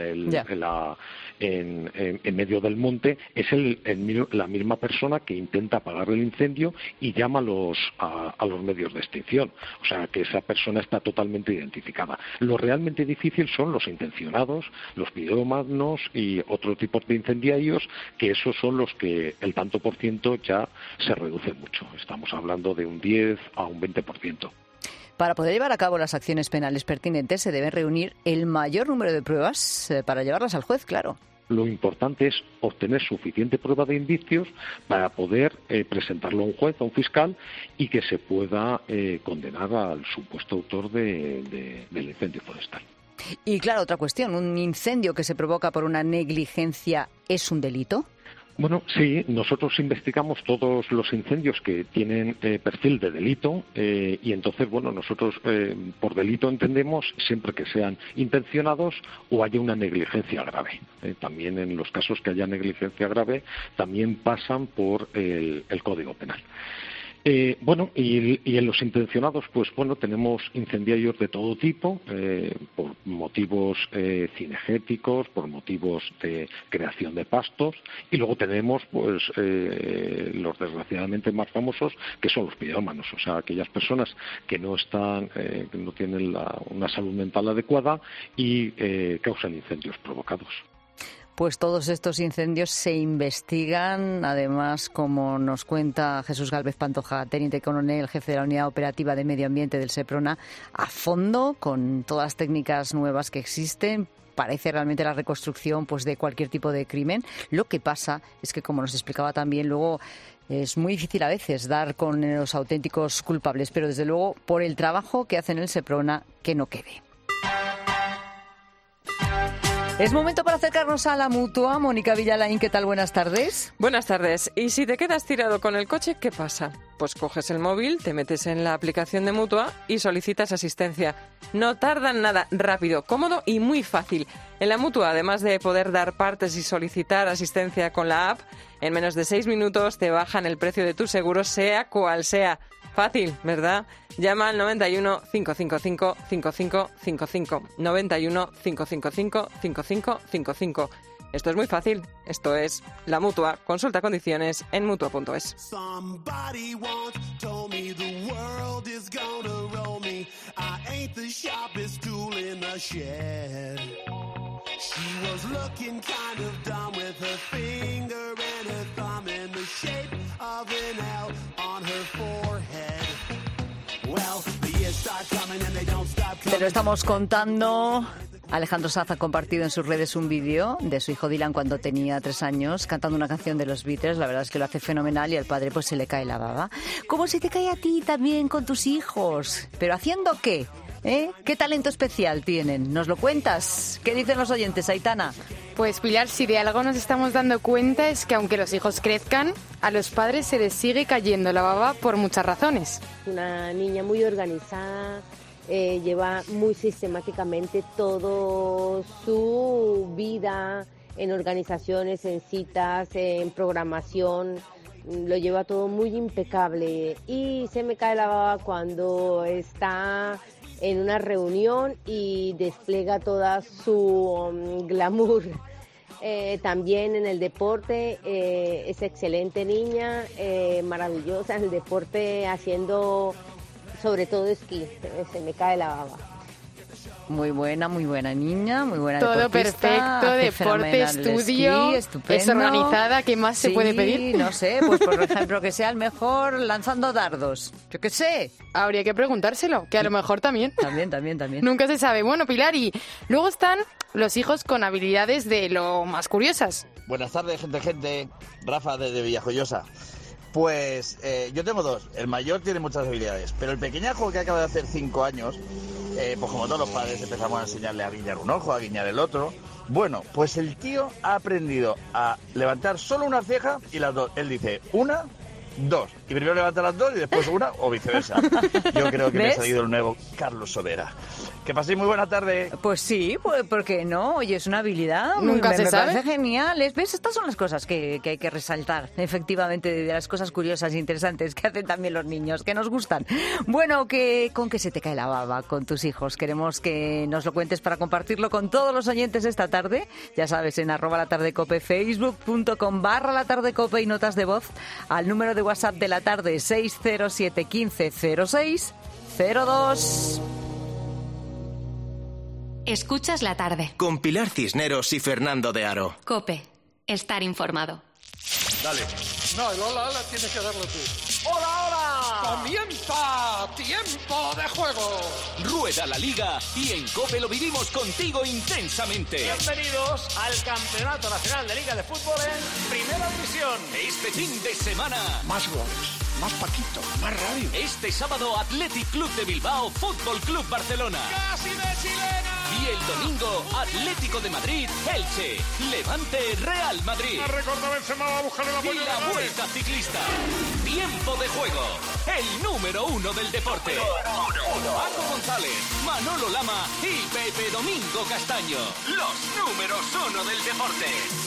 medio del monte, es la misma persona que intenta apagar el incendio y llama a los medios de extinción. O sea, que esa persona está totalmente identificada. Lo realmente difícil son los intencionados, los pirómanos y otro tipo de incendiarios, que esos son los que el tanto por ciento ya se reduce mucho. Estamos hablando de un 10 a un 20%. Para poder llevar a cabo las acciones penales pertinentes se debe reunir el mayor número de pruebas para llevarlas al juez, claro. Lo importante es obtener suficiente prueba de indicios para poder presentarlo a un juez, a un fiscal, y que se pueda condenar al supuesto autor del incendio forestal. Y claro, otra cuestión, ¿un incendio que se provoca por una negligencia es un delito? Bueno, sí, nosotros investigamos todos los incendios que tienen perfil de delito y entonces, bueno, nosotros por delito entendemos siempre que sean intencionados o haya una negligencia grave. También en los casos que haya negligencia grave también pasan por el Código Penal. Bueno, y en los intencionados, pues bueno, tenemos incendiarios de todo tipo, por motivos cinegéticos, por motivos de creación de pastos, y luego tenemos, pues, los desgraciadamente más famosos, que son los pirómanos, o sea, aquellas personas que no están, que no tienen una salud mental adecuada y causan incendios provocados. Pues todos estos incendios se investigan, además, como nos cuenta Jesús Gálvez Pantoja, teniente coronel, jefe de la Unidad Operativa de Medio Ambiente del Seprona, a fondo, con todas las técnicas nuevas que existen. Parece realmente la reconstrucción pues de cualquier tipo de crimen. Lo que pasa es que, como nos explicaba también, luego es muy difícil a veces dar con los auténticos culpables, pero desde luego por el trabajo que hacen en el Seprona, que no quede. Es momento para acercarnos a la Mutua. Mónica Villalain, ¿qué tal? Buenas tardes. Buenas tardes. Y si te quedas tirado con el coche, ¿qué pasa? Pues coges el móvil, te metes en la aplicación de Mutua y solicitas asistencia. No tardan nada, rápido, cómodo y muy fácil. En la Mutua, además de poder dar partes y solicitar asistencia con la app, en menos de 6 minutos te bajan el precio de tu seguro, sea cual sea. Fácil, ¿verdad? Llama al 91 555 5555. 91 555 5555. Esto es muy fácil. Esto es la Mutua. Consulta condiciones en mutua.es. ain't the sharpest tool in the shed. She was looking kind of dumb with her finger and her thumb in the shape of an L on her forehead. Well, the years start coming and they don't stop coming. Te lo estamos contando. Alejandro Sanz ha compartido en sus redes un vídeo de su hijo Dylan cuando tenía 3 años cantando una canción de los Beatles. La verdad es que lo hace fenomenal y al padre pues se le cae la baba. ¿Cómo se te cae a ti también con tus hijos? ¿Pero haciendo qué? ¿Qué talento especial tienen? ¿Nos lo cuentas? ¿Qué dicen los oyentes, Aitana? Pues Pilar, si de algo nos estamos dando cuenta es que aunque los hijos crezcan, a los padres se les sigue cayendo la baba por muchas razones. Una niña muy organizada, lleva muy sistemáticamente todo su vida en organizaciones, en citas, en programación. Lo lleva todo muy impecable y se me cae la baba cuando está en una reunión y despliega toda su glamour. También en el deporte es excelente niña, maravillosa en el deporte haciendo sobre todo esquí, se me cae la baba. Muy buena niña, muy buena todo deportista. Todo perfecto, deporte, estudio, es organizada, ¿qué más se puede pedir? No sé, pues por ejemplo que sea el mejor lanzando dardos, yo qué sé. Habría que preguntárselo, que a lo mejor también. También. Nunca se sabe. Bueno, Pilar, y luego están los hijos con habilidades de lo más curiosas. Buenas tardes, gente. Rafa desde Villajoyosa. Pues yo tengo 2. El mayor tiene muchas habilidades, pero el pequeñajo que acaba de hacer 5 años, pues como todos los padres empezamos a enseñarle a guiñar un ojo, a guiñar el otro. Bueno, pues el tío ha aprendido a levantar solo una ceja y las dos. Él dice 1, 2. Y primero levanta las 2 y después 1 o viceversa. Yo creo que me ha salido el nuevo Carlos Sobera. Que paséis muy buena tarde. Pues sí, pues ¿por qué no? Oye, es una habilidad. Nunca se sabe. Me parece genial. ¿Ves? Estas son las cosas que hay que resaltar, efectivamente, de las cosas curiosas e interesantes que hacen también los niños, que nos gustan. Bueno, ¿con qué se te cae la baba con tus hijos? Queremos que nos lo cuentes para compartirlo con todos los oyentes esta tarde. Ya sabes, en @latardecope, facebook.com/latardecope y notas de voz al número de WhatsApp de la tarde 607 15 06 02. Escuchas la tarde. Con Pilar Cisneros y Fernando de Aro. COPE. Estar informado. Dale. No, el hola tienes que darlo tú. ¡Hola! ¡Comienza tiempo de juego! Rueda la liga y en COPE lo vivimos contigo intensamente. Bienvenidos al Campeonato Nacional de Liga de Fútbol en Primera División. Este fin de semana... Más goles, más Paquito, más radio. Este sábado Athletic Club de Bilbao, Fútbol Club Barcelona. ¡Casi de chilena! Y el domingo Atlético de Madrid, Elche, Levante, Real Madrid. Ha recordado Benzema, va a buscar el apoyo. Y la Vuelta Ciclista. Tiempo de juego. El número 1 del deporte. Paco González, Manolo Lama y Pepe Domingo Castaño. Los números 1 del deporte.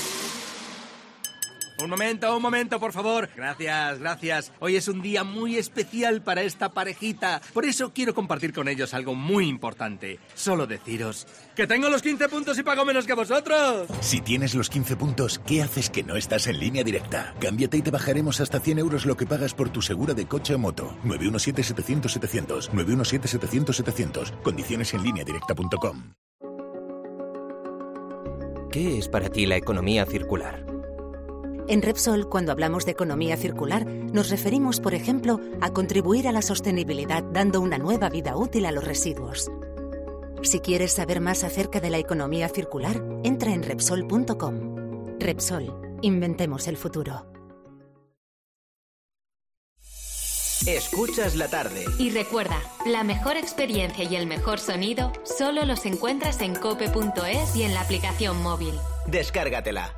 Un momento, por favor. Gracias. Hoy es un día muy especial para esta parejita. Por eso quiero compartir con ellos algo muy importante. Solo deciros que tengo los 15 puntos y pago menos que vosotros. Si tienes los 15 puntos, ¿qué haces que no estás en Línea Directa? Cámbiate y te bajaremos hasta 100 euros lo que pagas por tu segura de coche o moto. 917-700-700. 917-700-700. Condiciones en lineadirecta.com. ¿Qué es para ti la economía circular? En Repsol, cuando hablamos de economía circular, nos referimos, por ejemplo, a contribuir a la sostenibilidad dando una nueva vida útil a los residuos. Si quieres saber más acerca de la economía circular, entra en Repsol.com. Repsol, inventemos el futuro. Escuchas la tarde. Y recuerda, la mejor experiencia y el mejor sonido solo los encuentras en cope.es y en la aplicación móvil. Descárgatela.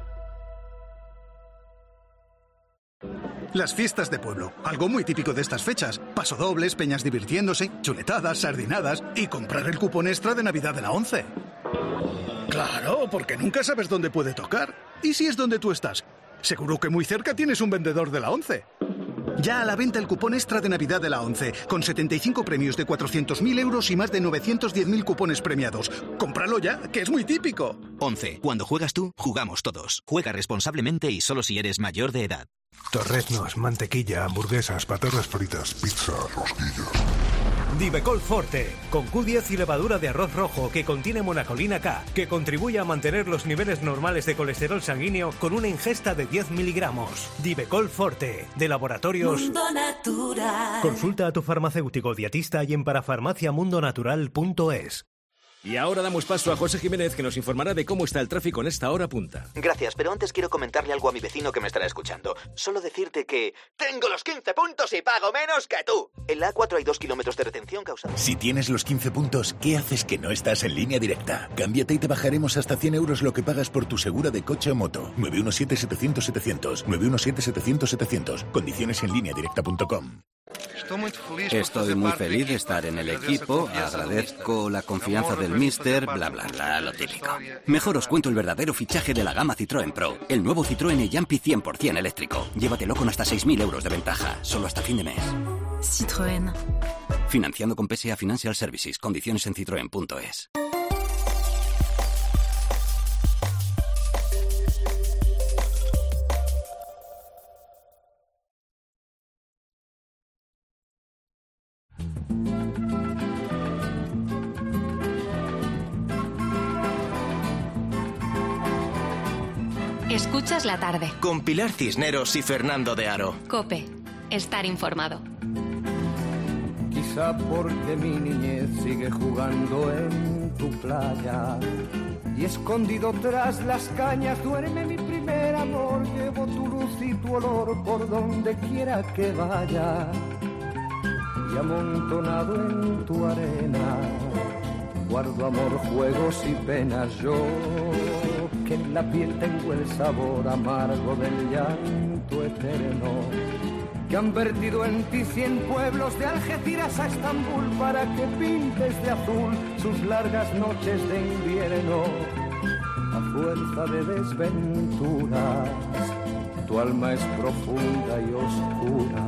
Las fiestas de pueblo, algo muy típico de estas fechas. Pasodobles, peñas divirtiéndose, chuletadas, sardinadas y comprar el cupón extra de Navidad de la 11. Claro, porque nunca sabes dónde puede tocar. ¿Y si es donde tú estás? Seguro que muy cerca tienes un vendedor de la 11. Ya a la venta el cupón extra de Navidad de la 11, con 75 premios de 400.000 euros y más de 910.000 cupones premiados. ¡Cómpralo ya, que es muy típico! 11. Cuando juegas tú, jugamos todos. Juega responsablemente y solo si eres mayor de edad. Torreznos, mantequilla, hamburguesas, patatas fritas, pizza, rosquillas. Divecol Forte, con Q10 y levadura de arroz rojo que contiene monacolina K, que contribuye a mantener los niveles normales de colesterol sanguíneo con una ingesta de 10 miligramos. Divecol Forte, de Laboratorios Mundo Natural. Consulta a tu farmacéutico dietista y en parafarmaciamundonatural.es. Y ahora damos paso a José Jiménez, que nos informará de cómo está el tráfico en esta hora punta. Gracias, pero antes quiero comentarle algo a mi vecino que me estará escuchando. Solo decirte que... ¡tengo los 15 puntos y pago menos que tú! En la A4 hay 2 kilómetros de retención causada... Si tienes los 15 puntos, ¿qué haces que no estás en Línea Directa? Cámbiate y te bajaremos hasta 100 euros lo que pagas por tu segura de coche o moto. 917-700-700. 917-700-700. Condiciones en lineadirecta.com. Estoy muy feliz de estar en el equipo, agradezco la confianza del míster, bla bla bla, lo típico. Mejor os cuento el verdadero fichaje de la gama Citroën Pro, el nuevo Citroën e-Jumpy 100% eléctrico. Llévatelo con hasta 6.000 euros de ventaja, solo hasta fin de mes. Citroën. Financiando con PSA Financial Services, condiciones en citroen.es. Escuchas la tarde. Con Pilar Cisneros y Fernando de Aro. COPE. Estar informado. Quizá porque mi niñez sigue jugando en tu playa y escondido tras las cañas duerme mi primer amor. Llevo tu luz y tu olor por donde quiera que vaya y amontonado en tu arena guardo amor, juegos y penas. Yo que en la piel tengo el sabor amargo del llanto eterno, que han vertido en ti 100 pueblos de Algeciras a Estambul para que pintes de azul sus largas noches de invierno. A fuerza de desventuras, tu alma es profunda y oscura.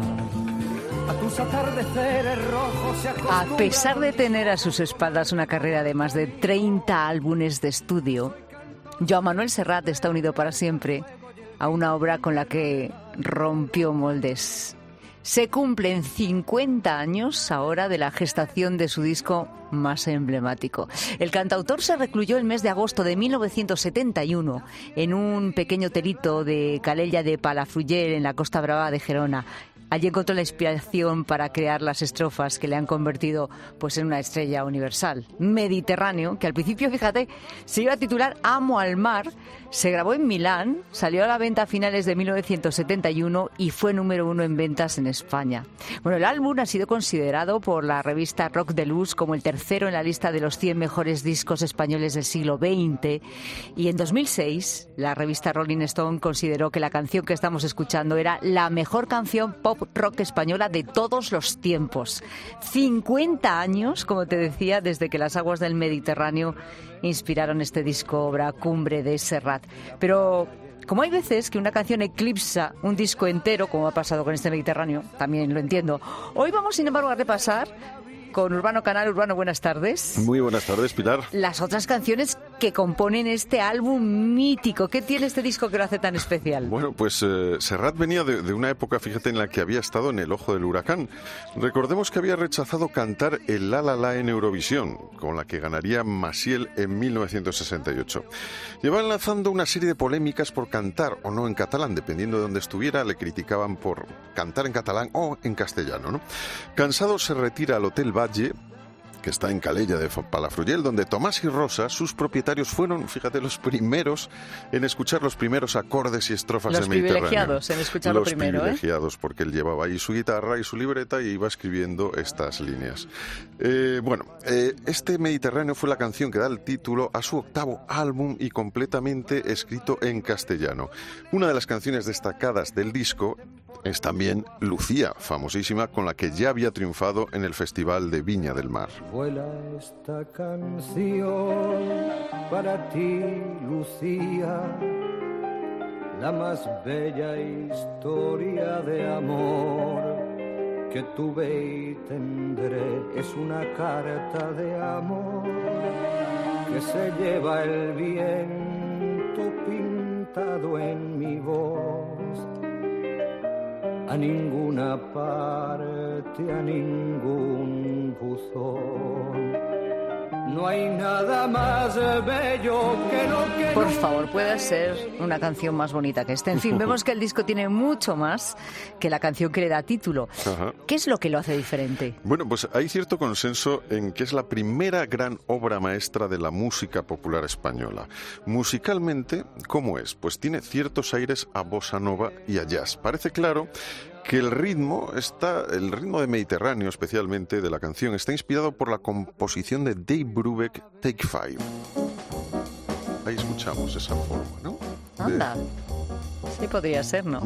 A tus atardeceres rojos se acostumbra. A pesar de tener a sus espaldas una carrera de más de 30 álbumes de estudio, Joan Manuel Serrat está unido para siempre a una obra con la que rompió moldes. Se cumplen 50 años ahora de la gestación de su disco más emblemático. El cantautor se recluyó el mes de agosto de 1971 en un pequeño hotelito de Calella de Palafrugell, en la Costa Brava de Gerona. Allí encontró la inspiración para crear las estrofas que le han convertido pues en una estrella universal. Mediterráneo, que al principio, fíjate, se iba a titular Amo al mar, se grabó en Milán, salió a la venta a finales de 1971 y fue número 1 en ventas en España. Bueno, el álbum ha sido considerado por la revista Rock Deluxe como el tercero en la lista de los 100 mejores discos españoles del siglo XX, y en 2006 la revista Rolling Stone consideró que la canción que estamos escuchando era la mejor canción pop rock española de todos los tiempos. 50 años, como te decía, desde que las aguas del Mediterráneo inspiraron este disco, obra cumbre de Serrat. Pero como hay veces que una canción eclipsa un disco entero, como ha pasado con este Mediterráneo, también lo entiendo. Hoy vamos, sin embargo, a repasar con Urbano Canal. Urbano, buenas tardes. Muy buenas tardes, Pilar. Las otras canciones que componen este álbum mítico. ¿Qué tiene este disco que lo hace tan especial? Bueno, pues Serrat venía de una época, fíjate, en la que había estado en el ojo del huracán. Recordemos que había rechazado cantar el La La La en Eurovisión, con la que ganaría Maciel en 1968. Llevaban lanzando una serie de polémicas por cantar o no en catalán, dependiendo de dónde estuviera. Le criticaban por cantar en catalán o en castellano, ¿no? Cansado, se retira al Hotel Valle, que está en Calella de Palafrugell, donde Tomás y Rosa, sus propietarios, fueron, fíjate, los primeros en escuchar los primeros acordes y estrofas del Mediterráneo. Los privilegiados en escucharlo primero, Los privilegiados, porque él llevaba ahí su guitarra y su libreta y iba escribiendo estas líneas. Este Mediterráneo fue la canción que da el título a su octavo álbum y completamente escrito en castellano. Una de las canciones destacadas del disco es también Lucía, famosísima, con la que ya había triunfado en el Festival de Viña del Mar. Vuela esta canción para ti, Lucía, la más bella historia de amor que tuve y tendré. Es una carta de amor que se lleva el viento pintado en mi voz. a ninguna parte, a ningún buzón. No hay nada más bello que lo que... Por favor, puede ser una canción más bonita que esta. En fin, vemos que el disco tiene mucho más que la canción que le da título. Ajá. ¿Qué es lo que lo hace diferente? Bueno, pues hay cierto consenso en que es la primera gran obra maestra de la música popular española. Musicalmente, ¿cómo es? Pues tiene ciertos aires a bossa nova y a jazz. Parece claro que el ritmo de Mediterráneo, especialmente de la canción, está inspirado por la composición de Dave Brubeck, Take Five. Ahí escuchamos esa forma, ¿no? Anda, sí podría ser, ¿no?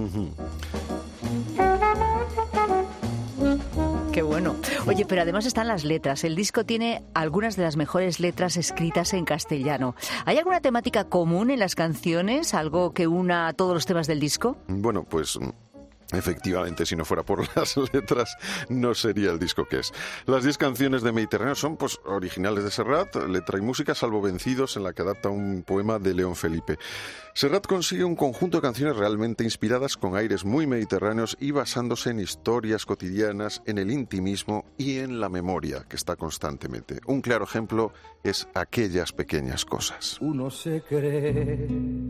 Qué bueno. Oye, pero además están las letras. El disco tiene algunas de las mejores letras escritas en castellano. ¿Hay alguna temática común en las canciones? ¿Algo que una a todos los temas del disco? Bueno, pues... efectivamente, si no fuera por las letras, no sería el disco que es. Las 10 canciones de Mediterráneo son pues originales de Serrat, letra y música, salvo Vencidos, en la que adapta un poema de León Felipe. Serrat consigue un conjunto de canciones realmente inspiradas, con aires muy mediterráneos y basándose en historias cotidianas, en el intimismo y en la memoria, que está constantemente. Un claro ejemplo es Aquellas pequeñas cosas. Uno se cree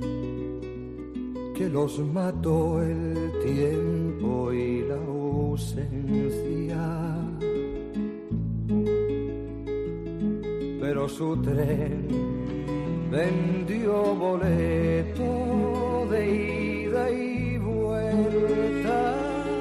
que los mató el tiempo y la ausencia, pero su tren vendió boleto de ida y vuelta.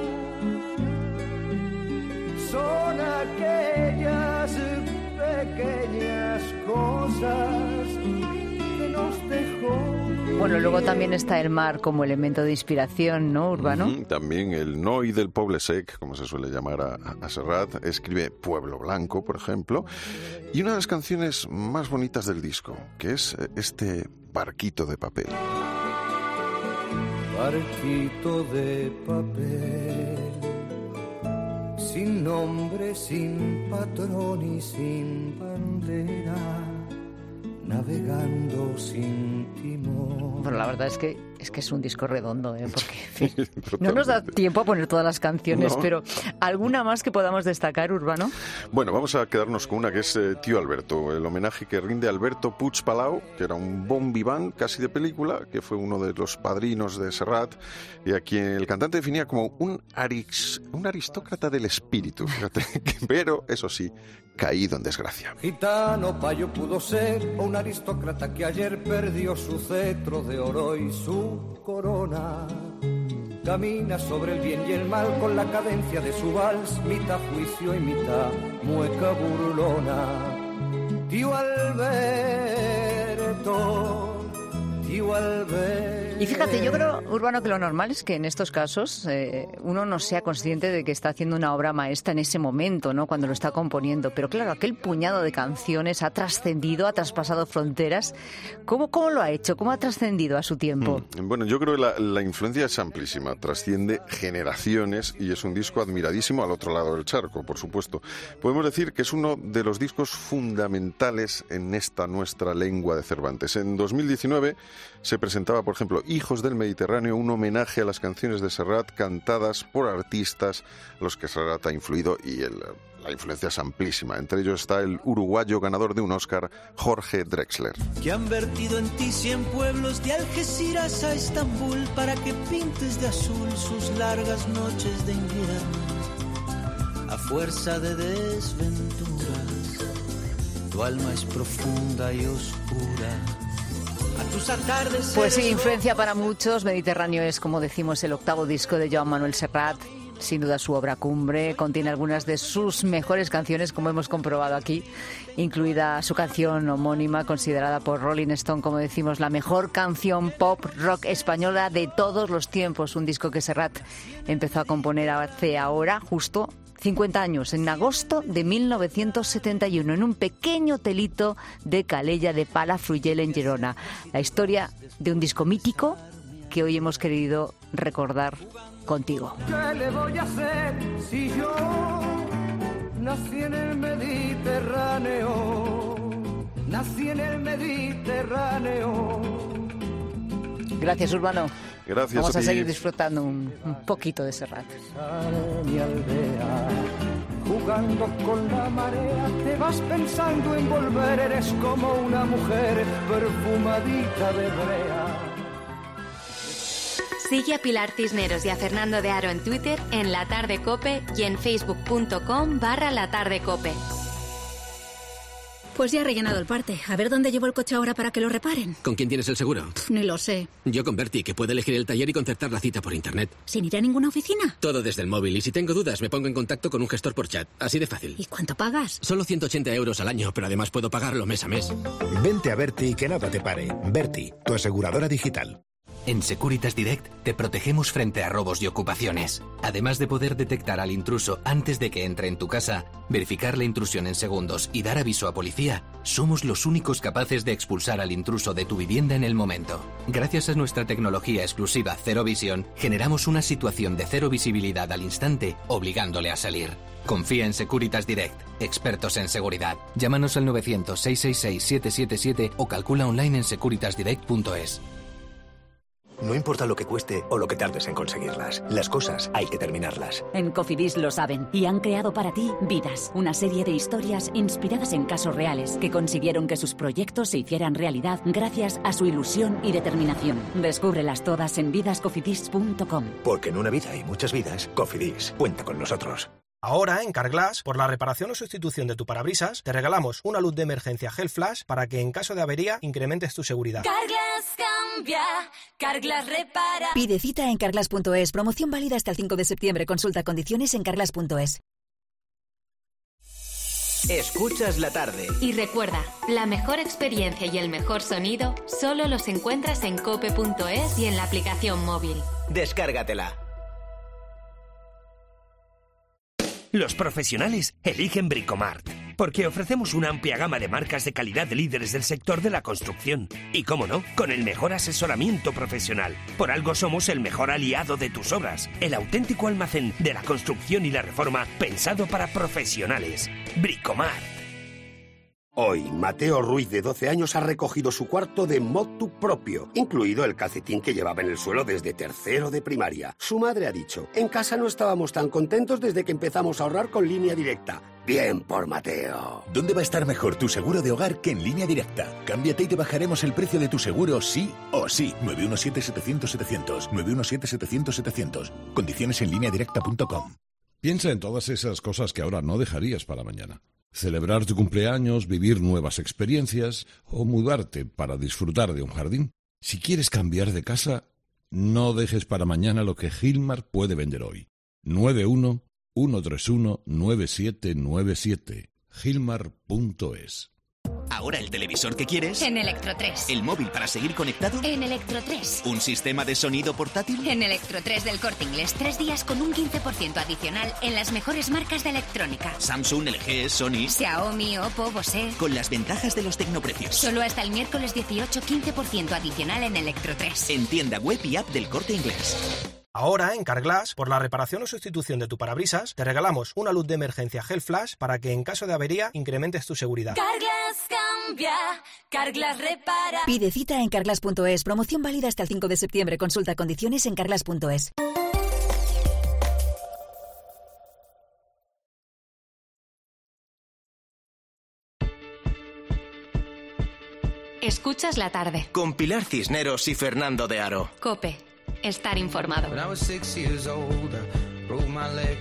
Son aquellas pequeñas cosas que nos dejó. Bueno, luego también está el mar como elemento de inspiración, ¿no, Urbano? También el Noi del Poble Sec, como se suele llamar a Serrat, escribe Pueblo Blanco, por ejemplo, y una de las canciones más bonitas del disco, que es este Barquito de papel. Barquito de papel, sin nombre, sin patrón y sin bandera, navegando sin timón. Bueno, la verdad es que es un disco redondo, porque en fin, no nos da tiempo a poner todas las canciones, pero ¿alguna más que podamos destacar, Urbano? Bueno, vamos a quedarnos con una que es Tío Alberto, el homenaje que rinde a Alberto Puig Palau, que era un bon vivant casi de película, que fue uno de los padrinos de Serrat, y a quien el cantante definía como un aristócrata del espíritu, fíjate, pero eso sí, caído en desgracia. Gitano payo pudo ser un aristócrata que ayer perdió su cetro de oro y su corona. Camina sobre el bien y el mal con la cadencia de su vals, mitad juicio y mitad mueca burlona. Tío Alberto, tío Alberto. Y fíjate, yo creo, Urbano, que lo normal es que en estos casos uno no sea consciente de que está haciendo una obra maestra en ese momento, ¿no?, cuando lo está componiendo. Pero claro, aquel puñado de canciones ha trascendido, ha traspasado fronteras. ¿Cómo lo ha hecho? ¿Cómo ha trascendido a su tiempo? Bueno, yo creo que la influencia es amplísima, trasciende generaciones y es un disco admiradísimo al otro lado del charco, por supuesto. Podemos decir que es uno de los discos fundamentales en esta nuestra lengua de Cervantes. En 2019 se presentaba, por ejemplo, Hijos del Mediterráneo, un homenaje a las canciones de Serrat cantadas por artistas a los que Serrat ha influido, y la influencia es amplísima. Entre ellos está el uruguayo ganador de un Oscar, Jorge Drexler. Que han vertido en ti 100 pueblos de Algeciras a Estambul para que pintes de azul sus largas noches de invierno. A fuerza de desventuras, tu alma es profunda y oscura. Pues sí, influencia para muchos. Mediterráneo es, como decimos, el octavo disco de Joan Manuel Serrat. Sin duda su obra cumbre. Contiene algunas de sus mejores canciones, como hemos comprobado aquí, incluida su canción homónima, considerada por Rolling Stone, como decimos, la mejor canción pop rock española de todos los tiempos. Un disco que Serrat empezó a componer hace ahora justo 50 años, en agosto de 1971, en un pequeño hotelito de Calella de Palafrugell, en Girona. La historia de un disco mítico que hoy hemos querido recordar contigo. ¿Qué le voy a hacer si yo nací en el Mediterráneo? Nací en el Mediterráneo. Gracias, Urbano. Gracias, Vamos a Sopi. seguir disfrutando un poquito de Serrat. Mi aldea, jugando con la marea, te vas pensando en volver, eres como una mujer perfumadita de brea. Sigue a Pilar Cisneros y a Fernando de Aro en Twitter, en La Tarde Cope y en facebook.com/latardecope. Pues ya he rellenado el parte. A ver dónde llevo el coche ahora para que lo reparen. ¿Con quién tienes el seguro? Ni lo sé. Yo con Berti, que puede elegir el taller y concertar la cita por internet. ¿Sin ir a ninguna oficina? Todo desde el móvil, y si tengo dudas me pongo en contacto con un gestor por chat. Así de fácil. ¿Y cuánto pagas? Solo 180 euros al año, pero además puedo pagarlo mes a mes. Vente a Berti y que nada te pare. Berti, tu aseguradora digital. En Securitas Direct te protegemos frente a robos y ocupaciones. Además de poder detectar al intruso antes de que entre en tu casa, verificar la intrusión en segundos y dar aviso a policía, somos los únicos capaces de expulsar al intruso de tu vivienda en el momento. Gracias a nuestra tecnología exclusiva Cero Visión, generamos una situación de cero visibilidad al instante, obligándole a salir. Confía en Securitas Direct, expertos en seguridad. Llámanos al 900-666-777 o calcula online en securitasdirect.es. No importa lo que cueste o lo que tardes en conseguirlas, las cosas hay que terminarlas. En Cofidis lo saben y han creado para ti Vidas, una serie de historias inspiradas en casos reales que consiguieron que sus proyectos se hicieran realidad gracias a su ilusión y determinación. Descúbrelas todas en vidascofidis.com. Porque en una vida hay muchas vidas, Cofidis cuenta con nosotros. Ahora, en Carglass, por la reparación o sustitución de tu parabrisas, te regalamos una luz de emergencia Gel Flash para que en caso de avería incrementes tu seguridad. Carglass cambia, Carglass repara. Pide cita en carglass.es. Promoción válida hasta el 5 de septiembre. Consulta condiciones en carglass.es. Escuchas la tarde. Y recuerda, la mejor experiencia y el mejor sonido solo los encuentras en cope.es y en la aplicación móvil. Descárgatela. Los profesionales eligen Bricomart, porque ofrecemos una amplia gama de marcas de calidad de líderes del sector de la construcción. Y cómo no, con el mejor asesoramiento profesional. Por algo somos el mejor aliado de tus obras, el auténtico almacén de la construcción y la reforma pensado para profesionales. Bricomart. Hoy, Mateo Ruiz, de 12 años, ha recogido su cuarto de motu propio, incluido el calcetín que llevaba en el suelo desde tercero de primaria. Su madre ha dicho, en casa no estábamos tan contentos desde que empezamos a ahorrar con Línea Directa. Bien por Mateo. ¿Dónde va a estar mejor tu seguro de hogar que en Línea Directa? Cámbiate y te bajaremos el precio de tu seguro sí o sí. 917-700-700. 917-700-700. Condiciones en lineadirecta.com. Piensa en todas esas cosas que ahora no dejarías para mañana. Celebrar tu cumpleaños, vivir nuevas experiencias o mudarte para disfrutar de un jardín. Si quieres cambiar de casa, no dejes para mañana lo que Gilmar puede vender hoy. 91-131-9797. Gilmar.es. ¿Ahora el televisor que quieres? En Electro 3. ¿El móvil para seguir conectado? En Electro 3. ¿Un sistema de sonido portátil? En Electro 3 del Corte Inglés, 3 días con un 15% adicional en las mejores marcas de electrónica. Samsung, LG, Sony. Xiaomi, Oppo, Bose. Con las ventajas de los tecnoprecios. Solo hasta el miércoles 18, 15% adicional en Electro 3. En tienda web y app del Corte Inglés. Ahora, en Carglass, por la reparación o sustitución de tu parabrisas, te regalamos una luz de emergencia Gel Flash para que en caso de avería incrementes tu seguridad. Carglass cambia, Carglass repara. Pide cita en carglass.es. Promoción válida hasta el 5 de septiembre. Consulta condiciones en carglass.es. Escuchas la tarde. Con Pilar Cisneros y Fernando de Aro. Cope. Estar informado. When I was 6 years old, I broke my leg.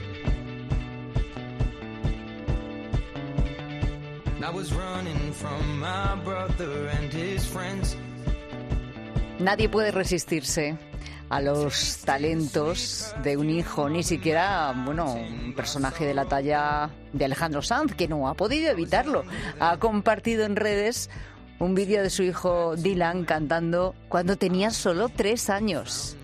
I was running from my brother and his friends. Nadie puede resistirse a los talentos de un hijo, ni siquiera, un personaje de la talla de Alejandro Sanz, que no ha podido evitarlo. Ha compartido en redes un vídeo de su hijo Dylan cantando cuando tenía solo 3 años.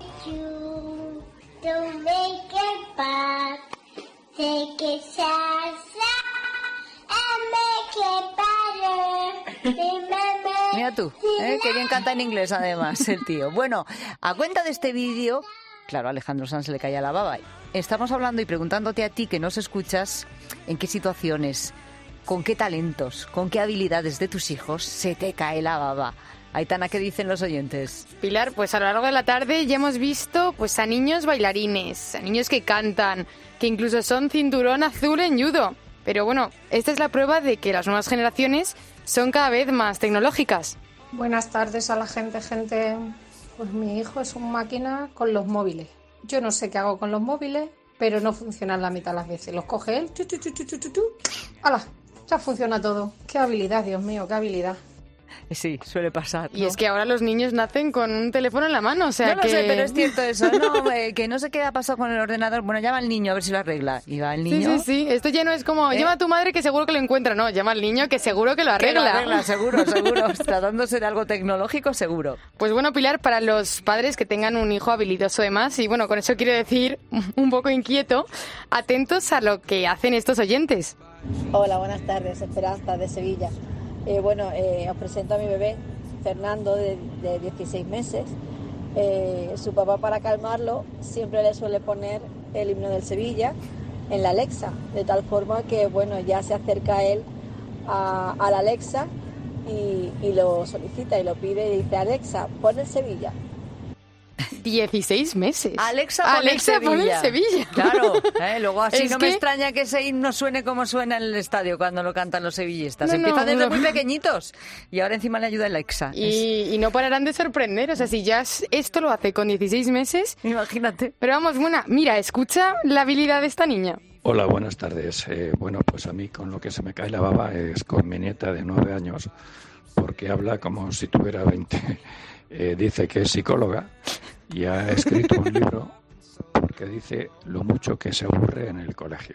Don't make it bad, take it salsa and make it better. Remember. Mira tú, qué bien canta en inglés además el tío. Bueno, a cuenta de este vídeo, claro, a Alejandro Sanz se le caía la baba. Estamos hablando y preguntándote a ti que nos escuchas, en qué situaciones, con qué talentos, con qué habilidades de tus hijos se te cae la baba. Aitana, ¿qué dicen los oyentes? Pilar, pues a lo largo de la tarde ya hemos visto pues a niños bailarines, a niños que cantan, que incluso son cinturón azul en judo. Pero bueno, esta es la prueba de que las nuevas generaciones son cada vez más tecnológicas. Buenas tardes a la gente. Pues mi hijo es un máquina con los móviles. Yo no sé qué hago con los móviles, pero no funcionan la mitad de las veces. Los coge él, ¡hala! Ya funciona todo. ¡Qué habilidad, Dios mío, qué habilidad! Sí, suele pasar, ¿no? Y es que ahora los niños nacen con un teléfono en la mano, o sea no que... lo sé, pero es cierto eso. No, que no sé qué ha pasado con el ordenador. Bueno, llama al niño a ver si lo arregla. Y va el niño... Sí. Esto ya no es como, llama a tu madre que seguro que lo encuentra. No, llama al niño que seguro que lo arregla. Que lo arregla, seguro. Tratándose de algo tecnológico, seguro. Pues bueno, Pilar, para los padres que tengan un hijo habilidoso además, y bueno, con eso quiero decir un poco inquieto, atentos a lo que hacen estos oyentes. Hola, buenas tardes, Esperanza de Sevilla. Os presento a mi bebé, Fernando, de 16 meses. Su papá, para calmarlo, siempre le suele poner el himno del Sevilla en la Alexa, de tal forma que ya se acerca él a la Alexa y lo solicita y lo pide y dice: Alexa, pon el Sevilla. 16 meses. Alexa, pon el Sevilla. Claro, luego así no me extraña que ese himno suene como suena en el estadio cuando lo cantan los sevillistas. Empiezan desde muy pequeñitos y ahora encima le ayuda Alexa. Y no pararán de sorprender, o sea, si ya esto lo hace con 16 meses... Imagínate. Pero vamos, mira, escucha la habilidad de esta niña. Hola, buenas tardes. Pues a mí con lo que se me cae la baba es con mi nieta de 9 años, porque habla como si tuviera 20. Dice que es psicóloga y ha escrito un libro porque dice lo mucho que se aburre en el colegio.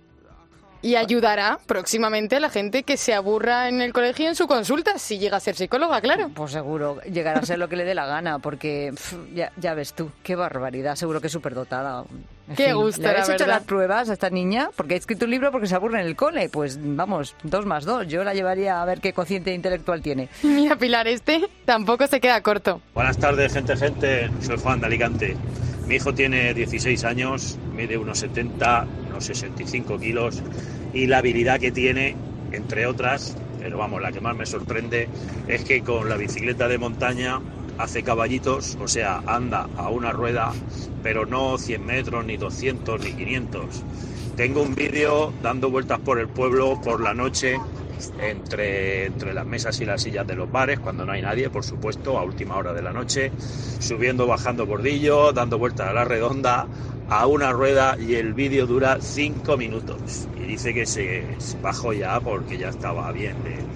Y ayudará próximamente a la gente que se aburra en el colegio en su consulta, si llega a ser psicóloga, claro. Pues seguro, llegará a ser lo que le dé la gana, porque ya ves tú, qué barbaridad, seguro que es superdotada. Qué gusto, ¿le habéis hecho las pruebas a esta niña? Porque ha escrito un libro porque se aburre en el cole. Pues vamos, 2 más 2. Yo la llevaría a ver qué cociente intelectual tiene. Mira, Pilar, tampoco se queda corto. Buenas tardes, gente. Soy Juan de Alicante. Mi hijo tiene 16 años, mide unos 70, unos 65 kilos. Y la habilidad que tiene, entre otras, pero vamos, la que más me sorprende, es que con la bicicleta de montaña hace caballitos, o sea, anda a una rueda, pero no 100 metros, ni 200, ni 500. Tengo un vídeo dando vueltas por el pueblo por la noche, entre las mesas y las sillas de los bares, cuando no hay nadie, por supuesto, a última hora de la noche, subiendo, bajando bordillo, dando vueltas a la redonda, a una rueda, y el vídeo dura 5 minutos. Y dice que se bajó ya porque ya estaba bien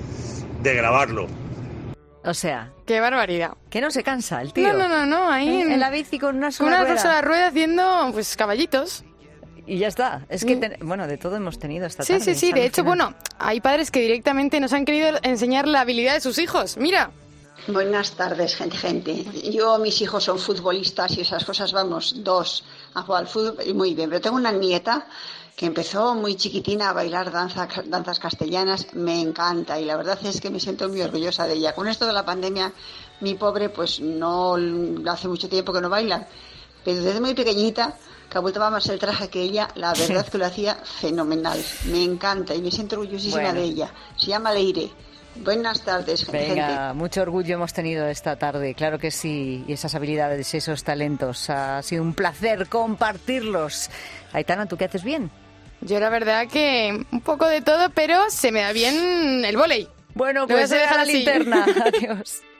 de grabarlo. O sea... ¡Qué barbaridad! Que no se cansa el tío. No, ahí... En la bici con una sola rueda haciendo, pues, caballitos. Y ya está. Es que, de todo hemos tenido esta tarde. Sí. De hecho, hay padres que directamente nos han querido enseñar la habilidad de sus hijos. ¡Mira! Buenas tardes, gente. Mis hijos son futbolistas y esas cosas, 2 a jugar al fútbol y muy bien. Pero tengo una nieta que empezó muy chiquitina a bailar danzas castellanas. Me encanta y la verdad es que me siento muy orgullosa de ella. Con esto de la pandemia, mi pobre, pues no hace mucho tiempo que no baila. Pero desde muy pequeñita, que abultaba más el traje que ella, la verdad que lo hacía fenomenal. Me encanta y me siento orgullosísima de ella. Se llama Leire. Buenas tardes, gente. Venga, mucho orgullo hemos tenido esta tarde, claro que sí, y esas habilidades, esos talentos. Ha sido un placer compartirlos. Aitana, ¿tú qué haces bien? Yo la verdad que un poco de todo, pero se me da bien el vóley. Bueno, pues voy a dejar la linterna. Adiós.